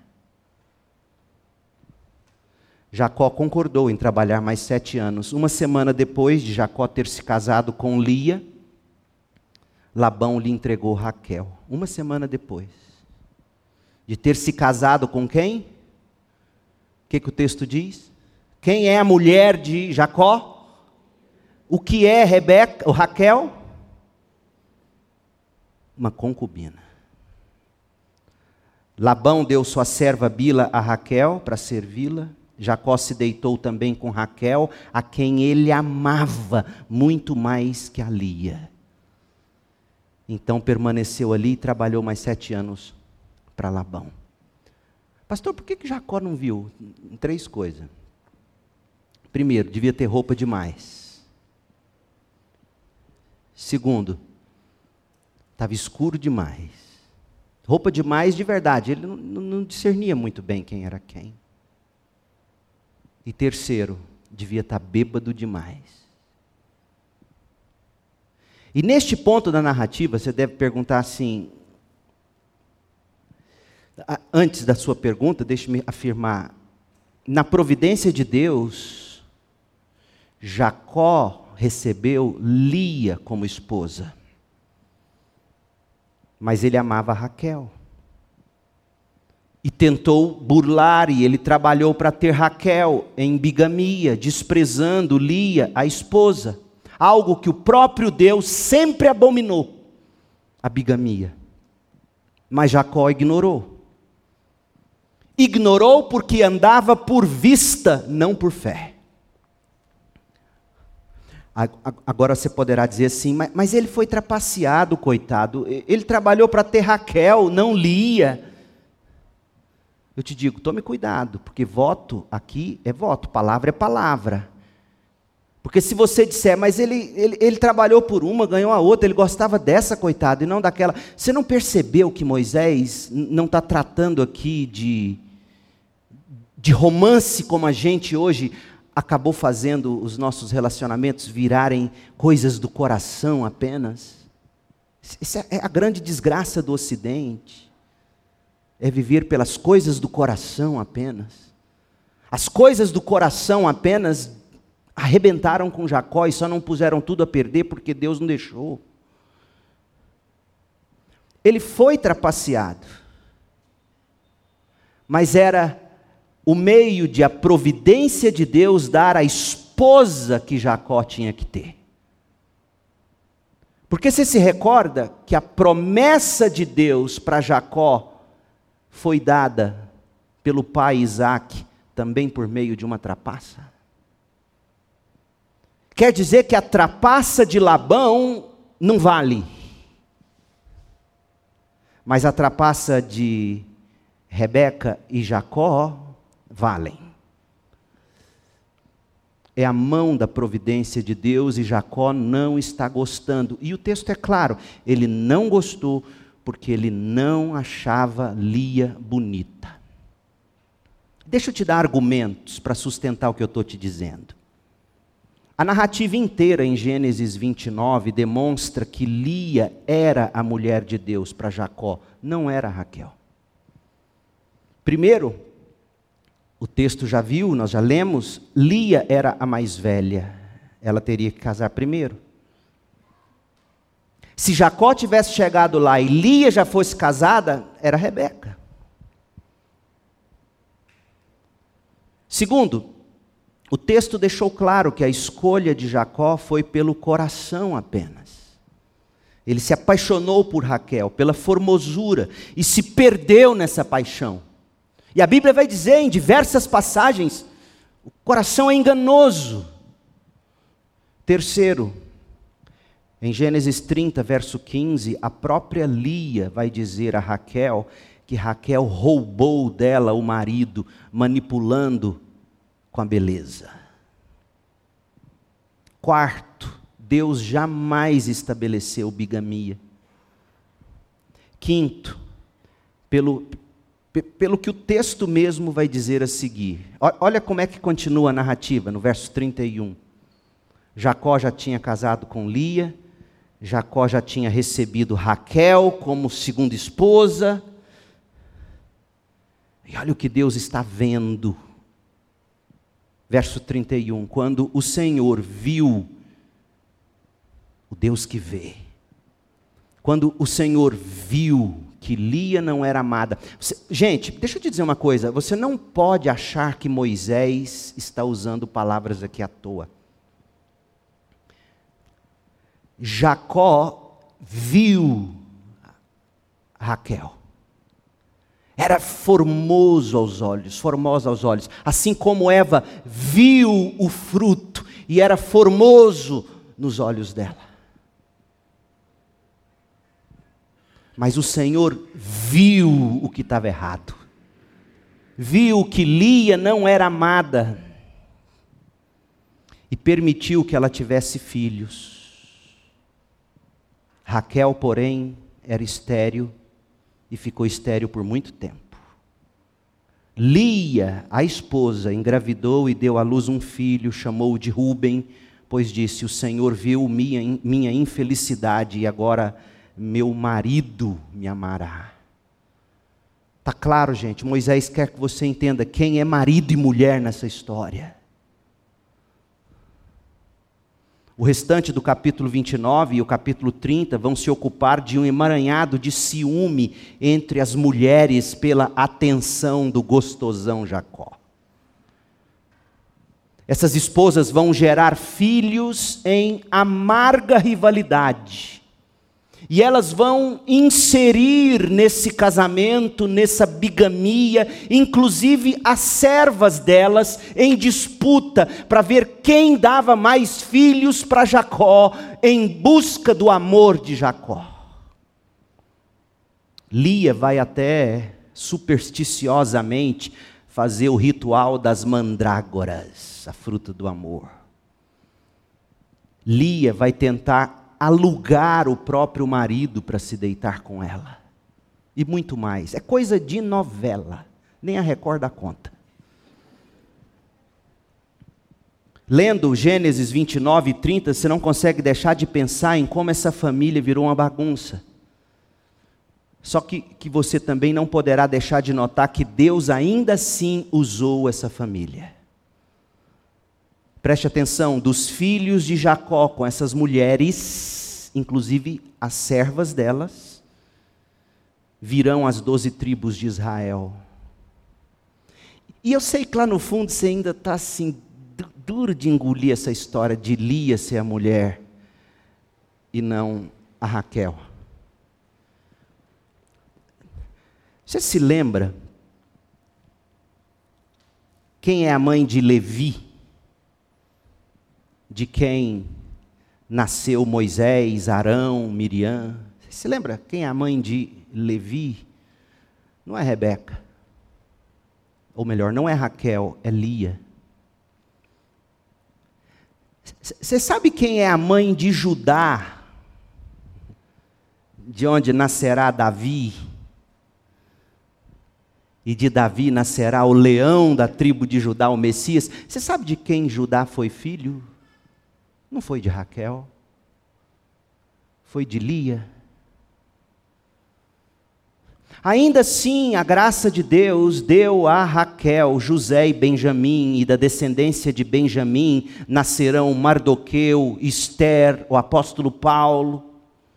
Jacó concordou em trabalhar mais 7 anos. Uma semana depois de Jacó ter se casado com Lia, Labão lhe entregou Raquel. Uma semana depois de ter se casado com quem? O que o texto diz? Quem é a mulher de Jacó? O que é Rebeca, ou Raquel? Uma concubina. Labão deu sua serva Bila a Raquel para servi-la. Jacó se deitou também com Raquel, a quem ele amava muito mais que a Lia. Então permaneceu ali e trabalhou mais 7 anos para Labão. Pastor, por que Jacó não viu? 3 coisas. Primeiro, devia ter roupa demais. Segundo, estava escuro demais. Roupa demais de verdade, ele não discernia muito bem quem era quem. E terceiro, devia estar bêbado demais. E neste ponto da narrativa, você deve perguntar assim, antes da sua pergunta, deixe-me afirmar, na providência de Deus, Jacó recebeu Lia como esposa. Mas ele amava Raquel. E tentou burlar, e ele trabalhou para ter Raquel em bigamia, desprezando Lia, a esposa. Algo que o próprio Deus sempre abominou, a bigamia. Mas Jacó ignorou. Ignorou porque andava por vista, não por fé. Agora você poderá dizer assim, mas ele foi trapaceado, coitado. Ele trabalhou para ter Raquel, não Lia. Eu te digo, tome cuidado, porque voto aqui é voto, palavra é palavra. Porque se você disser, mas ele trabalhou por uma, ganhou a outra, ele gostava dessa, coitado, e não daquela. Você não percebeu que Moisés não está tratando aqui de romance como a gente hoje acabou fazendo os nossos relacionamentos virarem coisas do coração apenas? Essa é a grande desgraça do Ocidente. É viver pelas coisas do coração apenas. As coisas do coração apenas arrebentaram com Jacó e só não puseram tudo a perder porque Deus não deixou. Ele foi trapaceado, mas era o meio de a providência de Deus dar a esposa que Jacó tinha que ter. Porque você se recorda que a promessa de Deus para Jacó foi dada pelo pai Isaque, também por meio de uma trapaça? Quer dizer que a trapaça de Labão não vale. Mas a trapaça de Rebeca e Jacó valem. É a mão da providência de Deus e Jacó não está gostando. E o texto é claro, ele não gostou porque ele não achava Lia bonita. Deixa eu te dar argumentos para sustentar o que eu estou te dizendo. A narrativa inteira em Gênesis 29 demonstra que Lia era a mulher de Deus para Jacó, não era Raquel. Primeiro, o texto já viu, nós já lemos, Lia era a mais velha, ela teria que casar primeiro. Se Jacó tivesse chegado lá e Lia já fosse casada, era Rebeca. Segundo, o texto deixou claro que a escolha de Jacó foi pelo coração apenas. Ele se apaixonou por Raquel, pela formosura, e se perdeu nessa paixão. E a Bíblia vai dizer em diversas passagens, o coração é enganoso. Terceiro, em Gênesis 30, verso 15, a própria Lia vai dizer a Raquel que Raquel roubou dela o marido, manipulando com a beleza. Quarto, Deus jamais estabeleceu bigamia. Quinto, pelo que o texto mesmo vai dizer a seguir. Olha como é que continua a narrativa, no verso 31. Jacó já tinha casado com Lia, Jacó já tinha recebido Raquel como segunda esposa. E olha o que Deus está vendo. Verso 31, quando o Senhor viu, o Deus que vê, quando o Senhor viu que Lia não era amada. Gente, deixa eu te dizer uma coisa, você não pode achar que Moisés está usando palavras aqui à toa. Jacó viu Raquel. Era formoso aos olhos, formosa aos olhos. Assim como Eva viu o fruto e era formoso nos olhos dela. Mas o Senhor viu o que estava errado. Viu que Lia não era amada. E permitiu que ela tivesse filhos. Raquel, porém, era estéril. E ficou estéril por muito tempo. Lia, a esposa, engravidou e deu à luz um filho, chamou-o de Ruben, pois disse, o Senhor viu minha infelicidade e agora meu marido me amará. Está claro, gente, Moisés quer que você entenda quem é marido e mulher nessa história. O restante do capítulo 29 e o capítulo 30 vão se ocupar de um emaranhado de ciúme entre as mulheres pela atenção do gostosão Jacó. Essas esposas vão gerar filhos em amarga rivalidade. E elas vão inserir nesse casamento, nessa bigamia, inclusive as servas delas em disputa para ver quem dava mais filhos para Jacó, em busca do amor de Jacó. Lia vai até supersticiosamente fazer o ritual das mandrágoras, a fruta do amor. Lia vai tentar alugar o próprio marido para se deitar com ela. E muito mais. É coisa de novela. Nem a Record dá conta. Lendo Gênesis 29 e 30, você não consegue deixar de pensar em como essa família virou uma bagunça. Só que você também não poderá deixar de notar que Deus ainda assim usou essa família. Preste atenção, dos filhos de Jacó com essas mulheres, inclusive as servas delas, virão as 12 tribos de Israel. E eu sei que lá no fundo você ainda está assim, duro de engolir essa história de Lia ser a mulher e não a Raquel. Você se lembra quem é a mãe de Levi? De quem nasceu Moisés, Arão, Miriam. Você se lembra quem é a mãe de Levi? Não é Rebeca. Ou melhor, não é Raquel, é Lia. Você sabe quem é a mãe de Judá? De onde nascerá Davi? E de Davi nascerá o leão da tribo de Judá, o Messias. Você sabe de quem Judá foi filho? Não foi de Raquel, foi de Lia. Ainda assim, a graça de Deus deu a Raquel, José e Benjamim, e da descendência de Benjamim nascerão Mardoqueu, Esther, o apóstolo Paulo.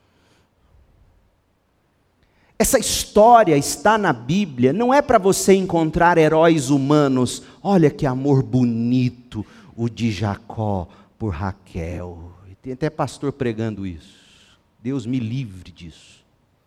Essa história está na Bíblia, não é para você encontrar heróis humanos. Olha que amor bonito o de Jacó por Raquel. Tem até pastor pregando isso. Deus me livre disso.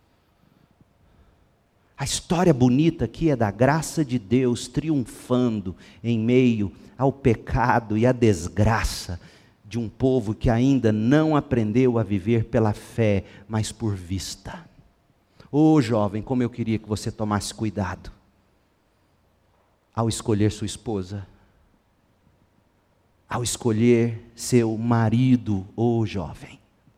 A história bonita aqui é da graça de Deus triunfando em meio ao pecado e à desgraça de um povo que ainda não aprendeu a viver pela fé, mas por vista. Ô jovem, como eu queria que você tomasse cuidado ao escolher sua esposa. Ao escolher seu marido, ô jovem.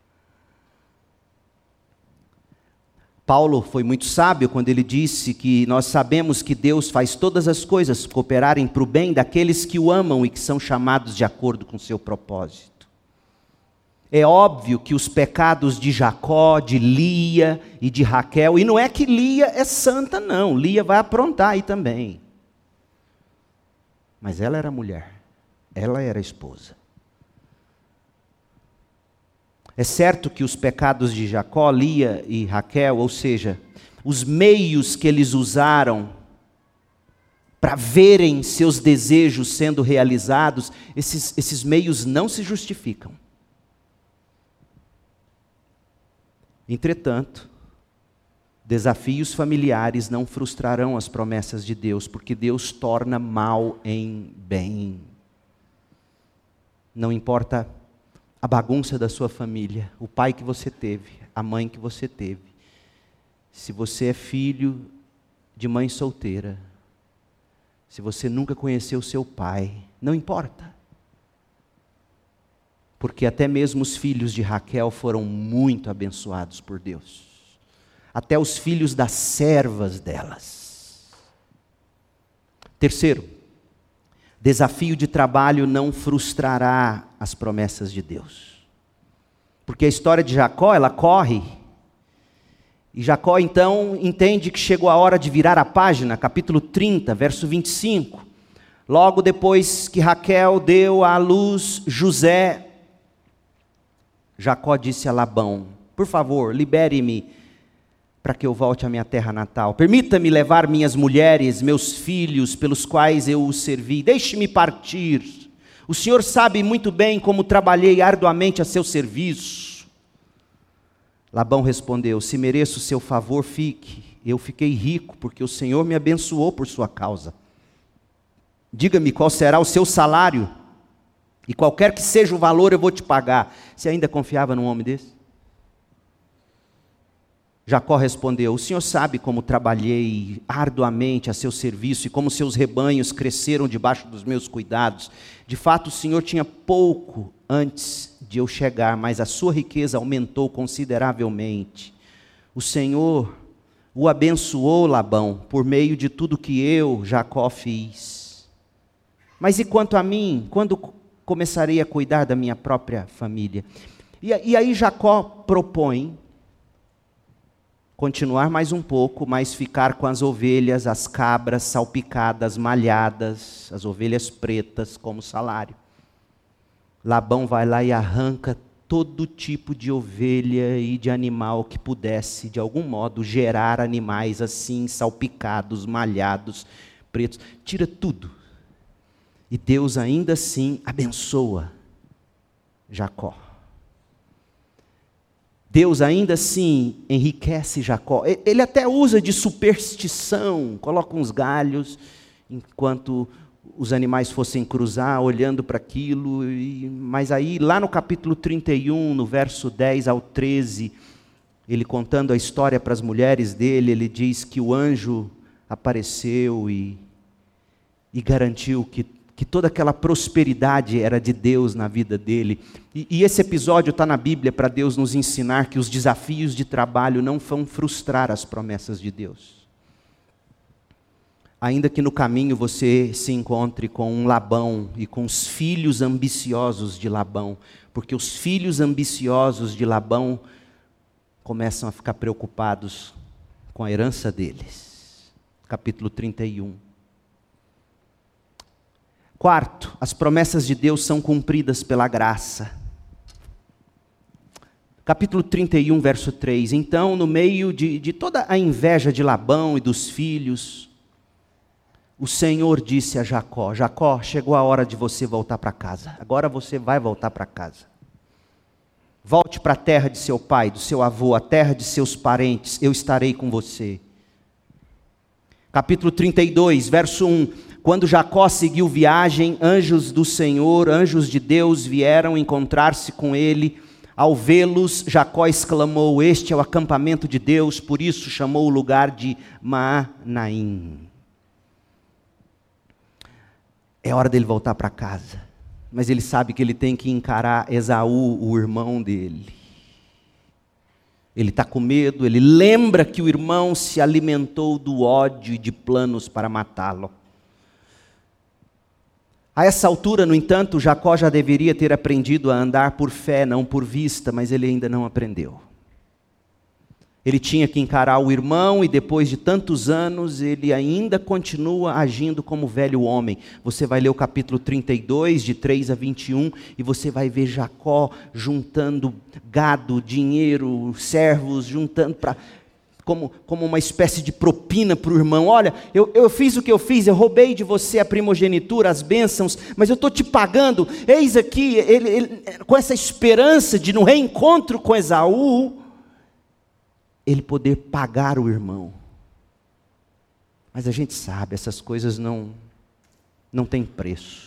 Paulo foi muito sábio quando ele disse que nós sabemos que Deus faz todas as coisas cooperarem para o bem daqueles que o amam e que são chamados de acordo com seu propósito. É óbvio que os pecados de Jacó, de Lia e de Raquel, e não é que Lia é santa, não, Lia vai aprontar aí também. Mas ela era mulher, ela era esposa. É certo que os pecados de Jacó, Lia e Raquel, ou seja, os meios que eles usaram para verem seus desejos sendo realizados, esses meios não se justificam. Entretanto, desafios familiares não frustrarão as promessas de Deus, porque Deus torna mal em bem. Não importa a bagunça da sua família, o pai que você teve, a mãe que você teve. Se você é filho de mãe solteira, se você nunca conheceu seu pai, não importa. Porque até mesmo os filhos de Raquel foram muito abençoados por Deus. Até os filhos das servas delas. Terceiro, desafio de trabalho não frustrará as promessas de Deus. Porque a história de Jacó, ela corre. E Jacó então entende que chegou a hora de virar a página, capítulo 30, verso 25. Logo depois que Raquel deu à luz José, Jacó disse a Labão: por favor, libere-me para que eu volte à minha terra natal. Permita-me levar minhas mulheres, meus filhos, pelos quais eu os servi. Deixe-me partir. O senhor sabe muito bem como trabalhei arduamente a seu serviço. Labão respondeu: se mereço o seu favor, fique. Eu fiquei rico, porque o Senhor me abençoou por sua causa. Diga-me qual será o seu salário, e qualquer que seja o valor eu vou te pagar. Você ainda confiava num homem desse? Jacó respondeu: o senhor sabe como trabalhei arduamente a seu serviço e como seus rebanhos cresceram debaixo dos meus cuidados. De fato, o senhor tinha pouco antes de eu chegar, mas a sua riqueza aumentou consideravelmente. O Senhor o abençoou, Labão, por meio de tudo que eu, Jacó, fiz. Mas e quanto a mim, quando começarei a cuidar da minha própria família? E aí Jacó propõe continuar mais um pouco, mas ficar com as ovelhas, as cabras salpicadas, malhadas, as ovelhas pretas como salário. Labão vai lá e arranca todo tipo de ovelha e de animal que pudesse, de algum modo, gerar animais assim, salpicados, malhados, pretos. Tira tudo. E Deus ainda assim abençoa Jacó. Deus ainda assim enriquece Jacó. Ele até usa de superstição, coloca uns galhos, enquanto os animais fossem cruzar, olhando para aquilo. Mas aí, lá no capítulo 31, no verso 10 ao 13, ele contando a história para as mulheres dele, ele diz que o anjo apareceu e garantiu que toda aquela prosperidade era de Deus na vida dele. E esse episódio está na Bíblia para Deus nos ensinar que os desafios de trabalho não vão frustrar as promessas de Deus. Ainda que no caminho você se encontre com um Labão e com os filhos ambiciosos de Labão, porque os filhos ambiciosos de Labão começam a ficar preocupados com a herança deles. Capítulo 31. Quarto, as promessas de Deus são cumpridas pela graça. Capítulo 31, verso 3. Então, no meio de toda a inveja de Labão e dos filhos, o Senhor disse a Jacó: Jacó, chegou a hora de você voltar para casa. Agora você vai voltar para casa. Volte para a terra de seu pai, do seu avô, a terra de seus parentes. Eu estarei com você. Capítulo 32, verso 1. Quando Jacó seguiu viagem, anjos do Senhor, anjos de Deus, vieram encontrar-se com ele. Ao vê-los, Jacó exclamou: este é o acampamento de Deus, por isso chamou o lugar de Maanaim. É hora dele voltar para casa, mas ele sabe que ele tem que encarar Esaú, o irmão dele. Ele está com medo, ele lembra que o irmão se alimentou do ódio e de planos para matá-lo. A essa altura, no entanto, Jacó já deveria ter aprendido a andar por fé, não por vista, mas ele ainda não aprendeu. Ele tinha que encarar o irmão e depois de tantos anos, ele ainda continua agindo como velho homem. Você vai ler o capítulo 32, de 3 a 21, e você vai ver Jacó juntando gado, dinheiro, servos, juntando como uma espécie de propina para o irmão. Olha, eu fiz o que eu fiz, eu roubei de você a primogenitura, as bênçãos, mas eu estou te pagando. Eis aqui, ele, com essa esperança de no reencontro com Esaú, ele poder pagar o irmão. Mas a gente sabe, essas coisas não têm preço.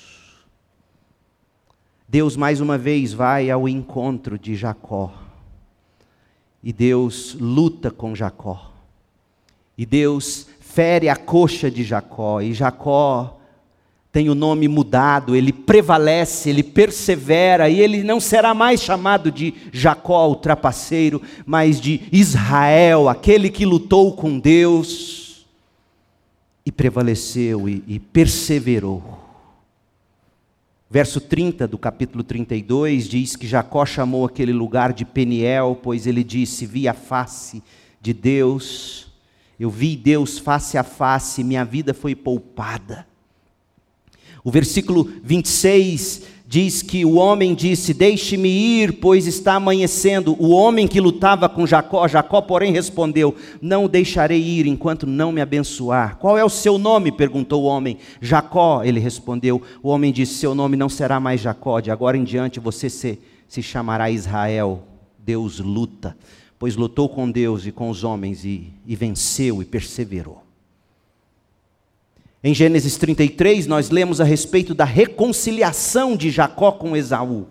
Deus mais uma vez vai ao encontro de Jacó. E Deus luta com Jacó. E Deus fere a coxa de Jacó. E Jacó tem o nome mudado, ele prevalece, ele persevera, e ele não será mais chamado de Jacó, o trapaceiro, mas de Israel, aquele que lutou com Deus, e prevaleceu e perseverou. Verso 30 do capítulo 32 diz que Jacó chamou aquele lugar de Peniel, pois ele disse: vi a face de Deus, eu vi Deus face a face, minha vida foi poupada. O versículo 26 diz que o homem disse: deixe-me ir, pois está amanhecendo. O homem que lutava com Jacó, porém respondeu: não o deixarei ir enquanto não me abençoar. Qual é o seu nome? Perguntou o homem. Jacó, ele respondeu. O homem disse: seu nome não será mais Jacó, de agora em diante você se chamará Israel. Deus luta, pois lutou com Deus e com os homens e venceu e perseverou. Em Gênesis 33, nós lemos a respeito da reconciliação de Jacó com Esaú.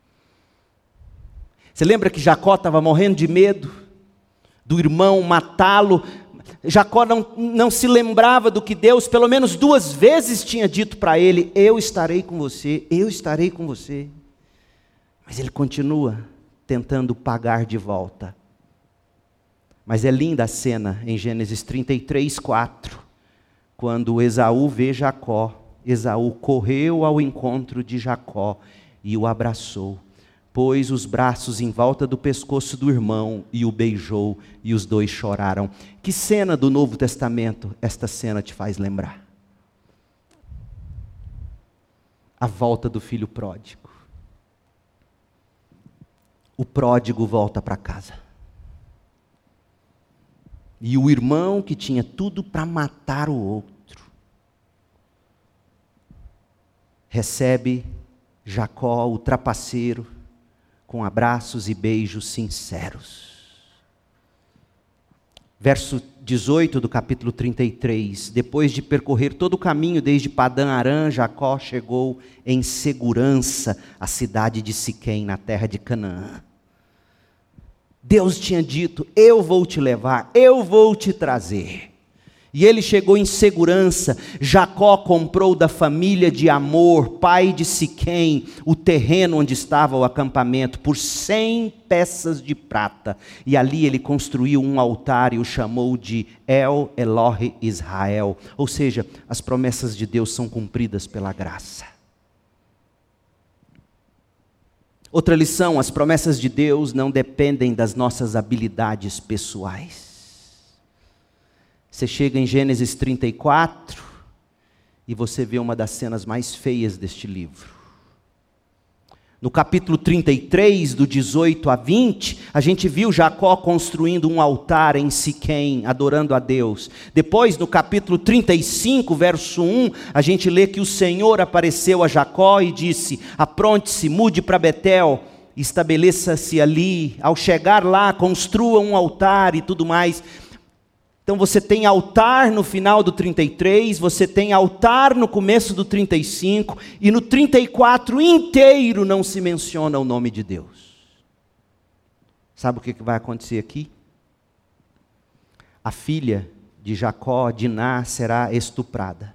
Você lembra que Jacó estava morrendo de medo do irmão matá-lo? Jacó não se lembrava do que Deus, pelo menos 2 vezes, tinha dito para ele: eu estarei com você, eu estarei com você. Mas ele continua tentando pagar de volta. Mas é linda a cena em Gênesis 33, 4. Quando Esaú vê Jacó, Esaú correu ao encontro de Jacó e o abraçou, pôs os braços em volta do pescoço do irmão e o beijou, e os dois choraram. Que cena do Novo Testamento esta cena te faz lembrar? A volta do filho pródigo. O pródigo volta para casa. E o irmão que tinha tudo para matar o outro, recebe Jacó, o trapaceiro, com abraços e beijos sinceros. Verso 18 do capítulo 33. Depois de percorrer todo o caminho desde Padã Arã, Jacó chegou em segurança à cidade de Siquém, na terra de Canaã. Deus tinha dito: eu vou te levar, eu vou te trazer. E ele chegou em segurança. Jacó comprou da família de Amor, pai de Siquém, o terreno onde estava o acampamento, por 100 peças de prata. E ali ele construiu um altar e o chamou de El Elohe Israel. Ou seja, as promessas de Deus são cumpridas pela graça. Outra lição: as promessas de Deus não dependem das nossas habilidades pessoais. Você chega em Gênesis 34 e você vê uma das cenas mais feias deste livro. No capítulo 33, do 18 a 20, a gente viu Jacó construindo um altar em Siquém, adorando a Deus. Depois, no capítulo 35, verso 1, a gente lê que o Senhor apareceu a Jacó e disse: apronte-se, mude para Betel, estabeleça-se ali. Ao chegar lá, construa um altar e tudo mais. Então você tem altar no final do 33, você tem altar no começo do 35, e no 34 inteiro não se menciona o nome de Deus. Sabe o que vai acontecer aqui? A filha de Jacó, Diná, será estuprada.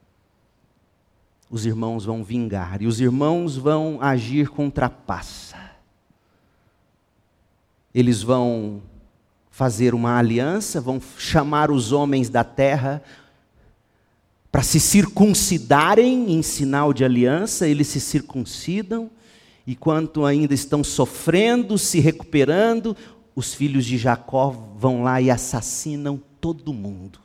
Os irmãos vão vingar, e os irmãos vão agir com trapaça. Eles vão fazer uma aliança, vão chamar os homens da terra para se circuncidarem em sinal de aliança, eles se circuncidam, e quando ainda estão sofrendo, se recuperando, os filhos de Jacó vão lá e assassinam todo mundo.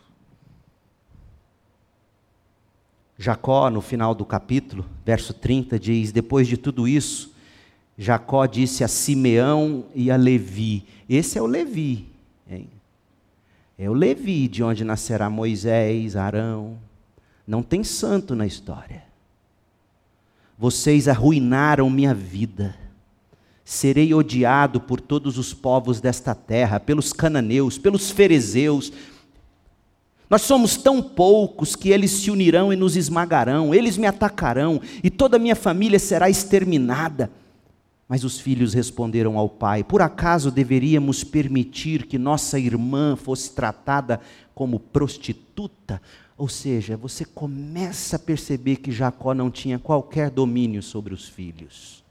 Jacó, no final do capítulo, verso 30, diz: depois de tudo isso, Jacó disse a Simeão e a Levi. Esse é o Levi, hein? É o Levi de onde nascerá Moisés, Arão. Não tem santo na história. Vocês arruinaram minha vida. Serei odiado por todos os povos desta terra, pelos cananeus, pelos ferezeus. Nós somos tão poucos que eles se unirão e nos esmagarão, eles me atacarão e toda a minha família será exterminada. Mas os filhos responderam ao pai: por acaso deveríamos permitir que nossa irmã fosse tratada como prostituta? Ou seja, você começa a perceber que Jacó não tinha qualquer domínio sobre os filhos.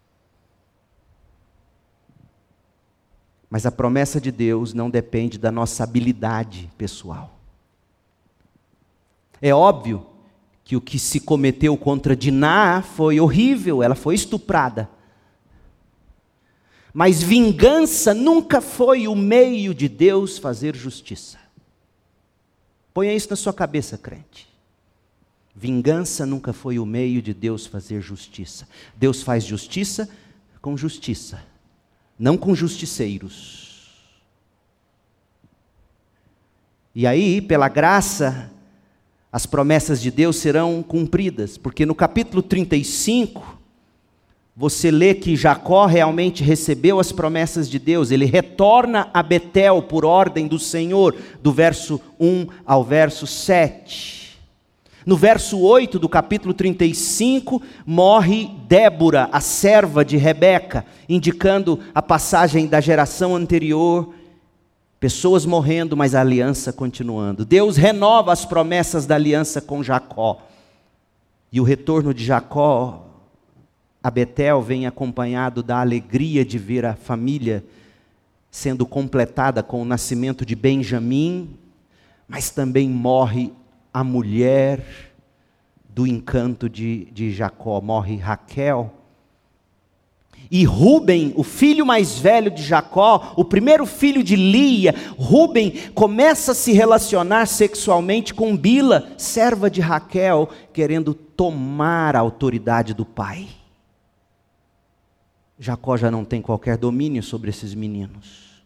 Mas a promessa de Deus não depende da nossa habilidade pessoal. É óbvio que o que se cometeu contra Diná foi horrível, ela foi estuprada. Mas vingança nunca foi o meio de Deus fazer justiça. Ponha isso na sua cabeça, crente. Vingança nunca foi o meio de Deus fazer justiça. Deus faz justiça com justiça, não com justiceiros. E aí, pela graça, as promessas de Deus serão cumpridas, porque no capítulo 35, você lê que Jacó realmente recebeu as promessas de Deus, ele retorna a Betel por ordem do Senhor, do verso 1 ao verso 7. No verso 8 do capítulo 35, morre Débora, a serva de Rebeca, indicando a passagem da geração anterior. Pessoas morrendo, mas a aliança continuando. Deus renova as promessas da aliança com Jacó. E o retorno de Jacó a Betel vem acompanhado da alegria de ver a família sendo completada com o nascimento de Benjamim, mas também morre a mulher do encanto de Jacó, morre Raquel. E Rúben, o filho mais velho de Jacó, o primeiro filho de Lia, Rúben começa a se relacionar sexualmente com Bila, serva de Raquel, querendo tomar a autoridade do pai. Jacó já não tem qualquer domínio sobre esses meninos.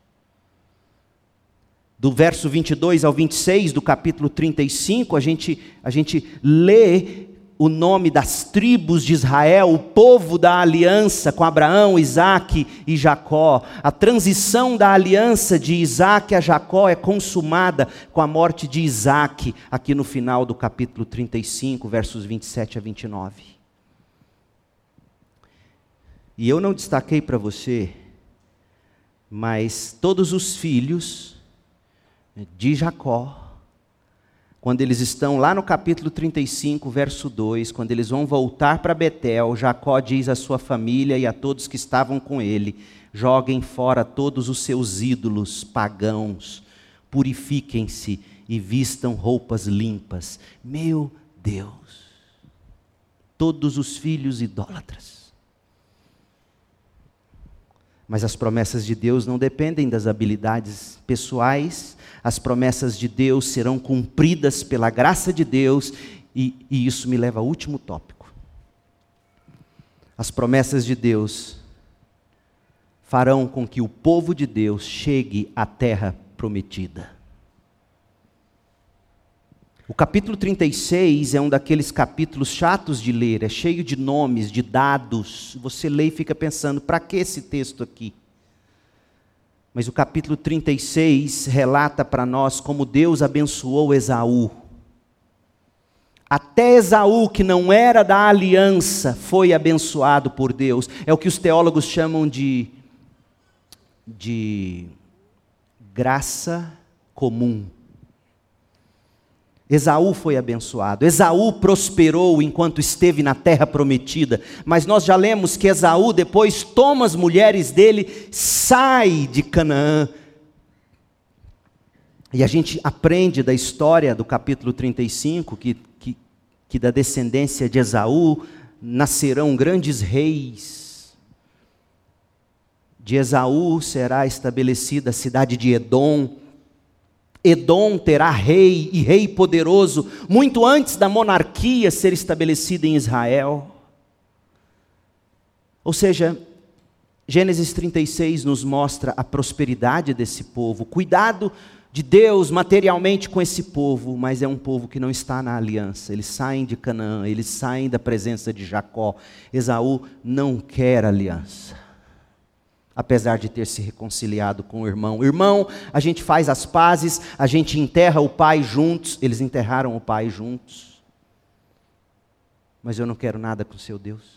Do verso 22 ao 26 do capítulo 35, a gente lê o nome das tribos de Israel, o povo da aliança com Abraão, Isaque e Jacó. A transição da aliança de Isaque a Jacó é consumada com a morte de Isaque, aqui no final do capítulo 35, versos 27 a 29. E eu não destaquei para você, mas todos os filhos de Jacó, quando eles estão lá no capítulo 35, verso 2, quando eles vão voltar para Betel, Jacó diz à sua família e a todos que estavam com ele: joguem fora todos os seus ídolos pagãos, purifiquem-se e vistam roupas limpas. Meu Deus, todos os filhos idólatras. Mas as promessas de Deus não dependem das habilidades pessoais, as promessas de Deus serão cumpridas pela graça de Deus, e isso me leva ao último tópico. As promessas de Deus farão com que o povo de Deus chegue à terra prometida. O capítulo 36 é um daqueles capítulos chatos de ler, é cheio de nomes, de dados. Você lê e fica pensando: para que esse texto aqui? Mas o capítulo 36 relata para nós como Deus abençoou Esaú. Até Esaú, que não era da aliança, foi abençoado por Deus. É o que os teólogos chamam de graça comum. Esaú foi abençoado, Esaú prosperou enquanto esteve na terra prometida, mas nós já lemos que Esaú depois toma as mulheres dele, sai de Canaã. E a gente aprende da história do capítulo 35, que da descendência de Esaú nascerão grandes reis. De Esaú será estabelecida a cidade de Edom. Edom terá rei, e rei poderoso, muito antes da monarquia ser estabelecida em Israel. Ou seja, Gênesis 36 nos mostra a prosperidade desse povo, o cuidado de Deus materialmente com esse povo, mas é um povo que não está na aliança. Eles saem de Canaã, eles saem da presença de Jacó. Esaú não quer aliança, apesar de ter se reconciliado com o irmão. Irmão, a gente faz as pazes, a gente enterra o pai juntos. Eles enterraram o pai juntos. Mas eu não quero nada com o seu Deus.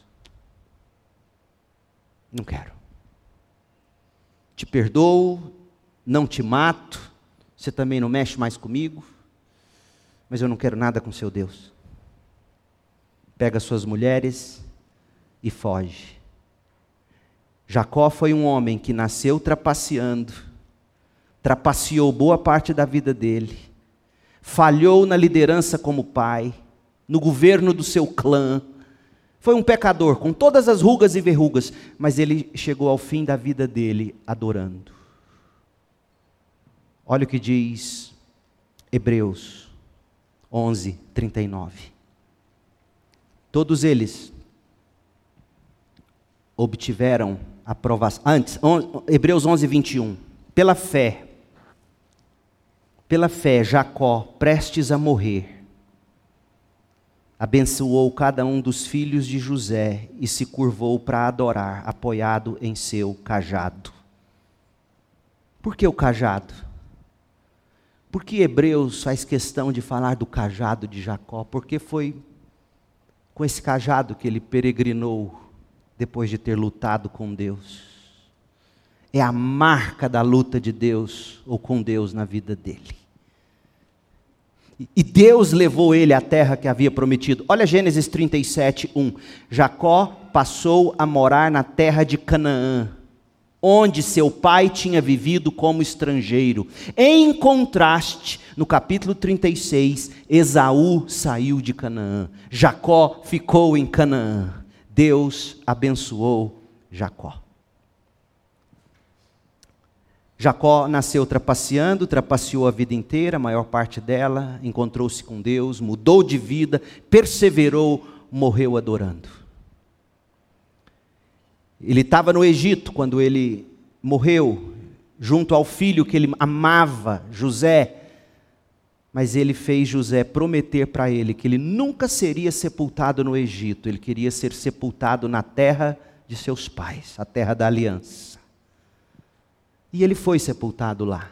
Não quero. Te perdoo, não te mato, você também não mexe mais comigo, mas eu não quero nada com seu Deus. Pega suas mulheres e foge. Jacó foi um homem que nasceu trapaceando, trapaceou boa parte da vida dele, falhou na liderança como pai, no governo do seu clã. Foi um pecador, com todas as rugas e verrugas, mas ele chegou ao fim da vida dele adorando. Olha o que diz Hebreus 11, 39. Todos eles obtiveram aprovação. Antes, Hebreus 11, 21. Pela fé, Jacó, prestes a morrer, abençoou cada um dos filhos de José e se curvou para adorar, apoiado em seu cajado. Por que o cajado? Por que Hebreus faz questão de falar do cajado de Jacó? Porque foi com esse cajado que ele peregrinou depois de ter lutado com Deus. É a marca da luta de Deus ou com Deus na vida dele. E Deus levou ele à terra que havia prometido. Olha Gênesis 37, 1. Jacó passou a morar na terra de Canaã, onde seu pai tinha vivido como estrangeiro. Em contraste, no capítulo 36, Esaú saiu de Canaã. Jacó ficou em Canaã. Deus abençoou Jacó. Jacó nasceu trapaceou a vida inteira, a maior parte dela, encontrou-se com Deus, mudou de vida, perseverou, morreu adorando. Ele estava no Egito quando ele morreu, junto ao filho que ele amava, José. Mas ele fez José prometer para ele que ele nunca seria sepultado no Egito. Ele queria ser sepultado na terra de seus pais, a terra da aliança. E ele foi sepultado lá.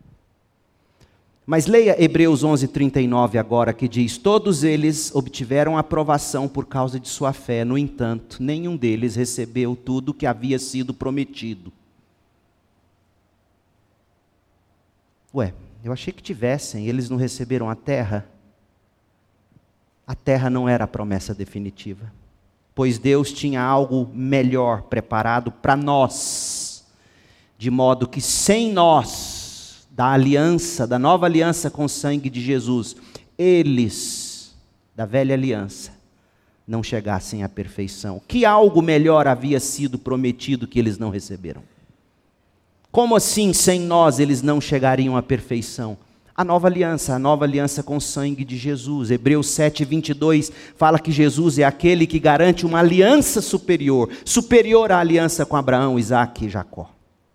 Mas leia Hebreus 11, 39 agora, que diz: todos eles obtiveram aprovação por causa de sua fé, no entanto, nenhum deles recebeu tudo o que havia sido prometido. Ué, eu achei que tivessem, eles não receberam a terra. A terra não era a promessa definitiva, pois Deus tinha algo melhor preparado para nós, de modo que sem nós, da aliança, da nova aliança com o sangue de Jesus, eles, da velha aliança, não chegassem à perfeição. Que algo melhor havia sido prometido que eles não receberam? Como assim, sem nós, eles não chegariam à perfeição? A nova aliança com o sangue de Jesus. Hebreus 7, 22 fala que Jesus é aquele que garante uma aliança superior à aliança com Abraão, Isaque e Jacó.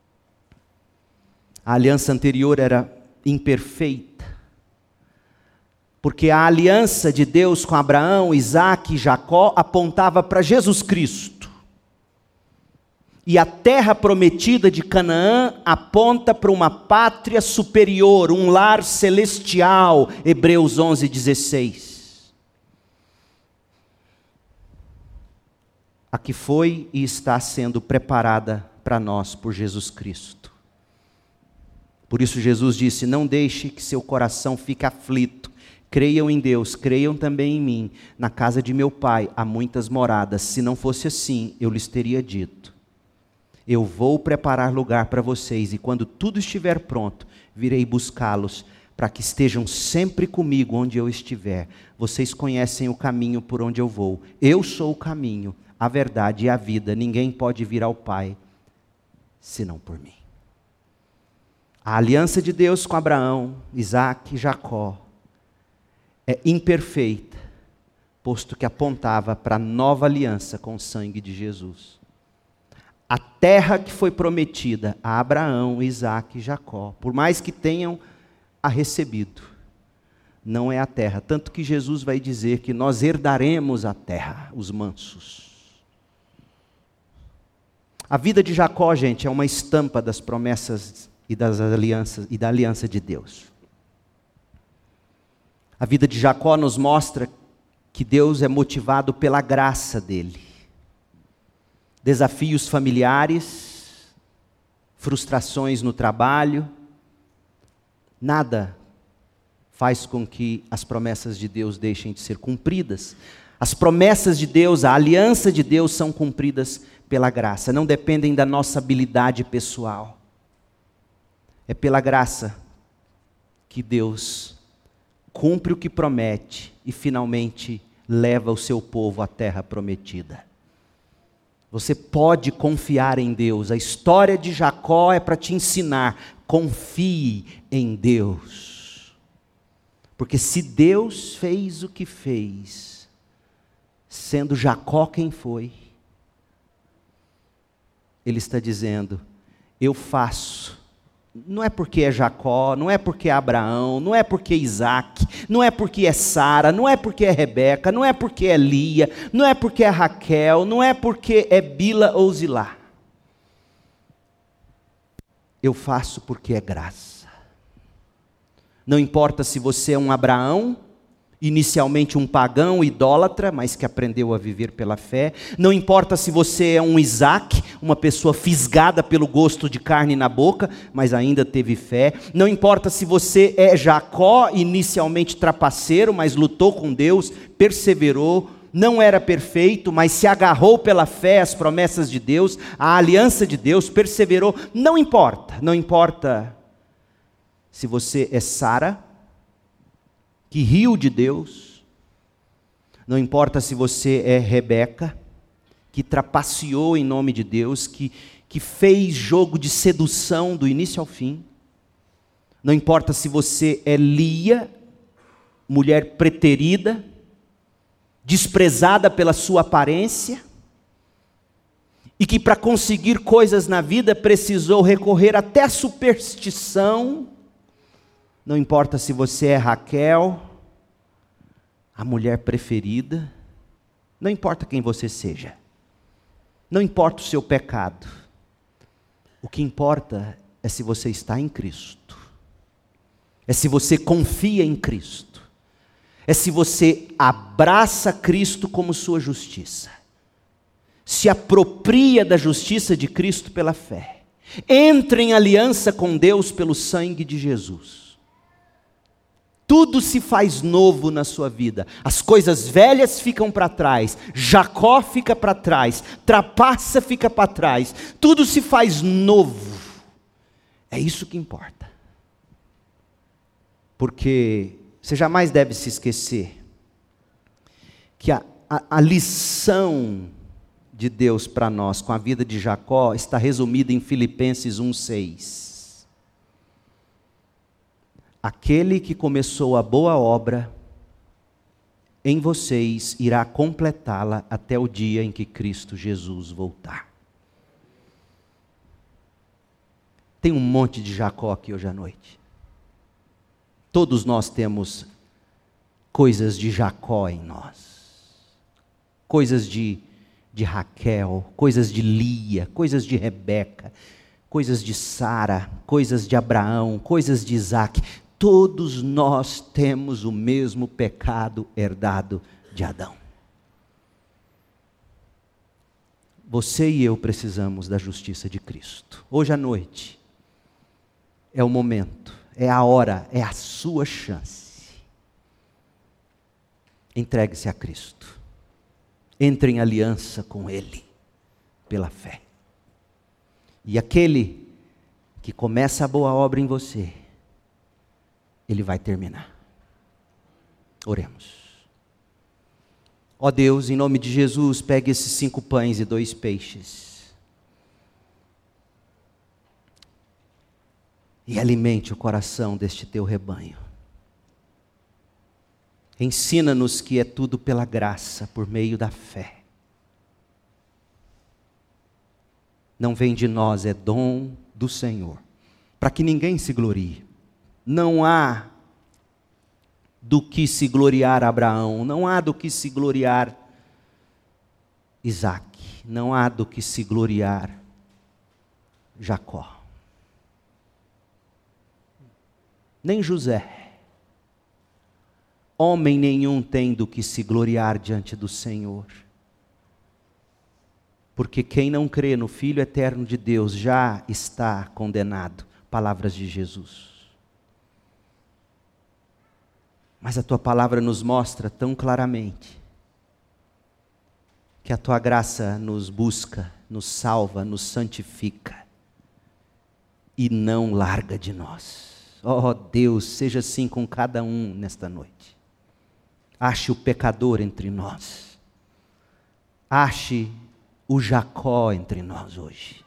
A aliança anterior era imperfeita, porque a aliança de Deus com Abraão, Isaque e Jacó apontava para Jesus Cristo. E a terra prometida de Canaã aponta para uma pátria superior, um lar celestial, Hebreus 11, 16. A que foi e está sendo preparada para nós por Jesus Cristo. Por isso Jesus disse: não deixe que seu coração fique aflito. Creiam em Deus, creiam também em mim. Na casa de meu Pai há muitas moradas. Se não fosse assim, eu lhes teria dito. Eu vou preparar lugar para vocês, e quando tudo estiver pronto, virei buscá-los, para que estejam sempre comigo onde eu estiver. Vocês conhecem o caminho por onde eu vou. Eu sou o caminho, a verdade e a vida. Ninguém pode vir ao Pai senão por mim. A aliança de Deus com Abraão, Isaque e Jacó é imperfeita, posto que apontava para a nova aliança com o sangue de Jesus. A terra que foi prometida a Abraão, Isaque e Jacó, por mais que tenham a recebido, não é a terra. Tanto que Jesus vai dizer que nós herdaremos a terra, os mansos. A vida de Jacó, gente, é uma estampa das promessas e das alianças e da aliança de Deus. A vida de Jacó nos mostra que Deus é motivado pela graça dele. Desafios familiares, frustrações no trabalho, nada faz com que as promessas de Deus deixem de ser cumpridas. As promessas de Deus, a aliança de Deus são cumpridas pela graça, não dependem da nossa habilidade pessoal. É pela graça que Deus cumpre o que promete e finalmente leva o seu povo à terra prometida. Você pode confiar em Deus. A história de Jacó é para te ensinar. Confie em Deus. Porque se Deus fez o que fez, sendo Jacó quem foi, Ele está dizendo, eu faço. Não é porque é Jacó, não é porque é Abraão, não é porque é Isaque, não é porque é Sara, não é porque é Rebeca, não é porque é Lia, não é porque é Raquel, não é porque é Bila ou Zilá. Eu faço porque é graça. Não importa se você é um Abraão, inicialmente um pagão, idólatra, mas que aprendeu a viver pela fé. Não importa se você é um Isaque, uma pessoa fisgada pelo gosto de carne na boca, mas ainda teve fé. Não importa se você é Jacó, inicialmente trapaceiro, mas lutou com Deus, perseverou, não era perfeito, mas se agarrou pela fé às promessas de Deus, à aliança de Deus, perseverou. Não importa se você é Sara, que riu de Deus. Não importa se você é Rebeca, que trapaceou em nome de Deus, que fez jogo de sedução do início ao fim. Não importa se você é Lia, mulher preterida, desprezada pela sua aparência, e que para conseguir coisas na vida precisou recorrer até à superstição. Não importa se você é Raquel, a mulher preferida, não importa quem você seja, não importa o seu pecado, o que importa é se você está em Cristo, é se você confia em Cristo, é se você abraça Cristo como sua justiça, se apropria da justiça de Cristo pela fé, entra em aliança com Deus pelo sangue de Jesus. Tudo se faz novo na sua vida. As coisas velhas ficam para trás. Jacó fica para trás. Trapaça fica para trás. Tudo se faz novo. É isso que importa. Porque você jamais deve se esquecer que a lição de Deus para nós com a vida de Jacó está resumida em Filipenses 1:6. Aquele que começou a boa obra em vocês irá completá-la até o dia em que Cristo Jesus voltar. Tem um monte de Jacó aqui hoje à noite. Todos nós temos coisas de Jacó em nós. Coisas de Raquel, coisas de Lia, coisas de Rebeca, coisas de Sara, coisas de Abraão, coisas de Isaque. Todos nós temos o mesmo pecado herdado de Adão. Você e eu precisamos da justiça de Cristo. Hoje à noite é o momento, é a hora, é a sua chance. Entregue-se a Cristo. Entre em aliança com Ele, pela fé. E aquele que começa a boa obra em você, Ele vai terminar. Oremos. Ó Deus, em nome de Jesus, pegue esses 5 pães e 2 peixes e alimente o coração deste teu rebanho. Ensina-nos que é tudo pela graça, por meio da fé. Não vem de nós, é dom do Senhor, para que ninguém se glorie. Não há do que se gloriar Abraão, não há do que se gloriar Isaac, não há do que se gloriar Jacó, nem José. Homem nenhum tem do que se gloriar diante do Senhor, porque quem não crê no Filho eterno de Deus já está condenado. Palavras de Jesus. Mas a tua palavra nos mostra tão claramente que a tua graça nos busca, nos salva, nos santifica e não larga de nós. Oh Deus, seja assim com cada um nesta noite. Ache o pecador entre nós. Ache o Jacó entre nós hoje.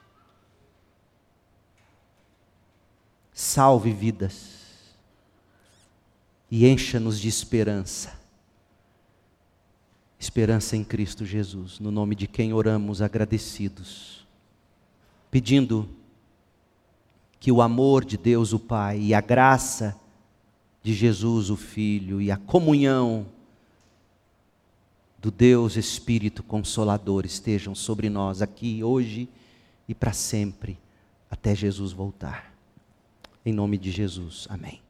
Salve vidas. E encha-nos de esperança. Esperança em Cristo Jesus, no nome de quem oramos agradecidos, pedindo que o amor de Deus o Pai e a graça de Jesus o Filho e a comunhão do Deus Espírito Consolador estejam sobre nós aqui, hoje e para sempre, até Jesus voltar. Em nome de Jesus, amém.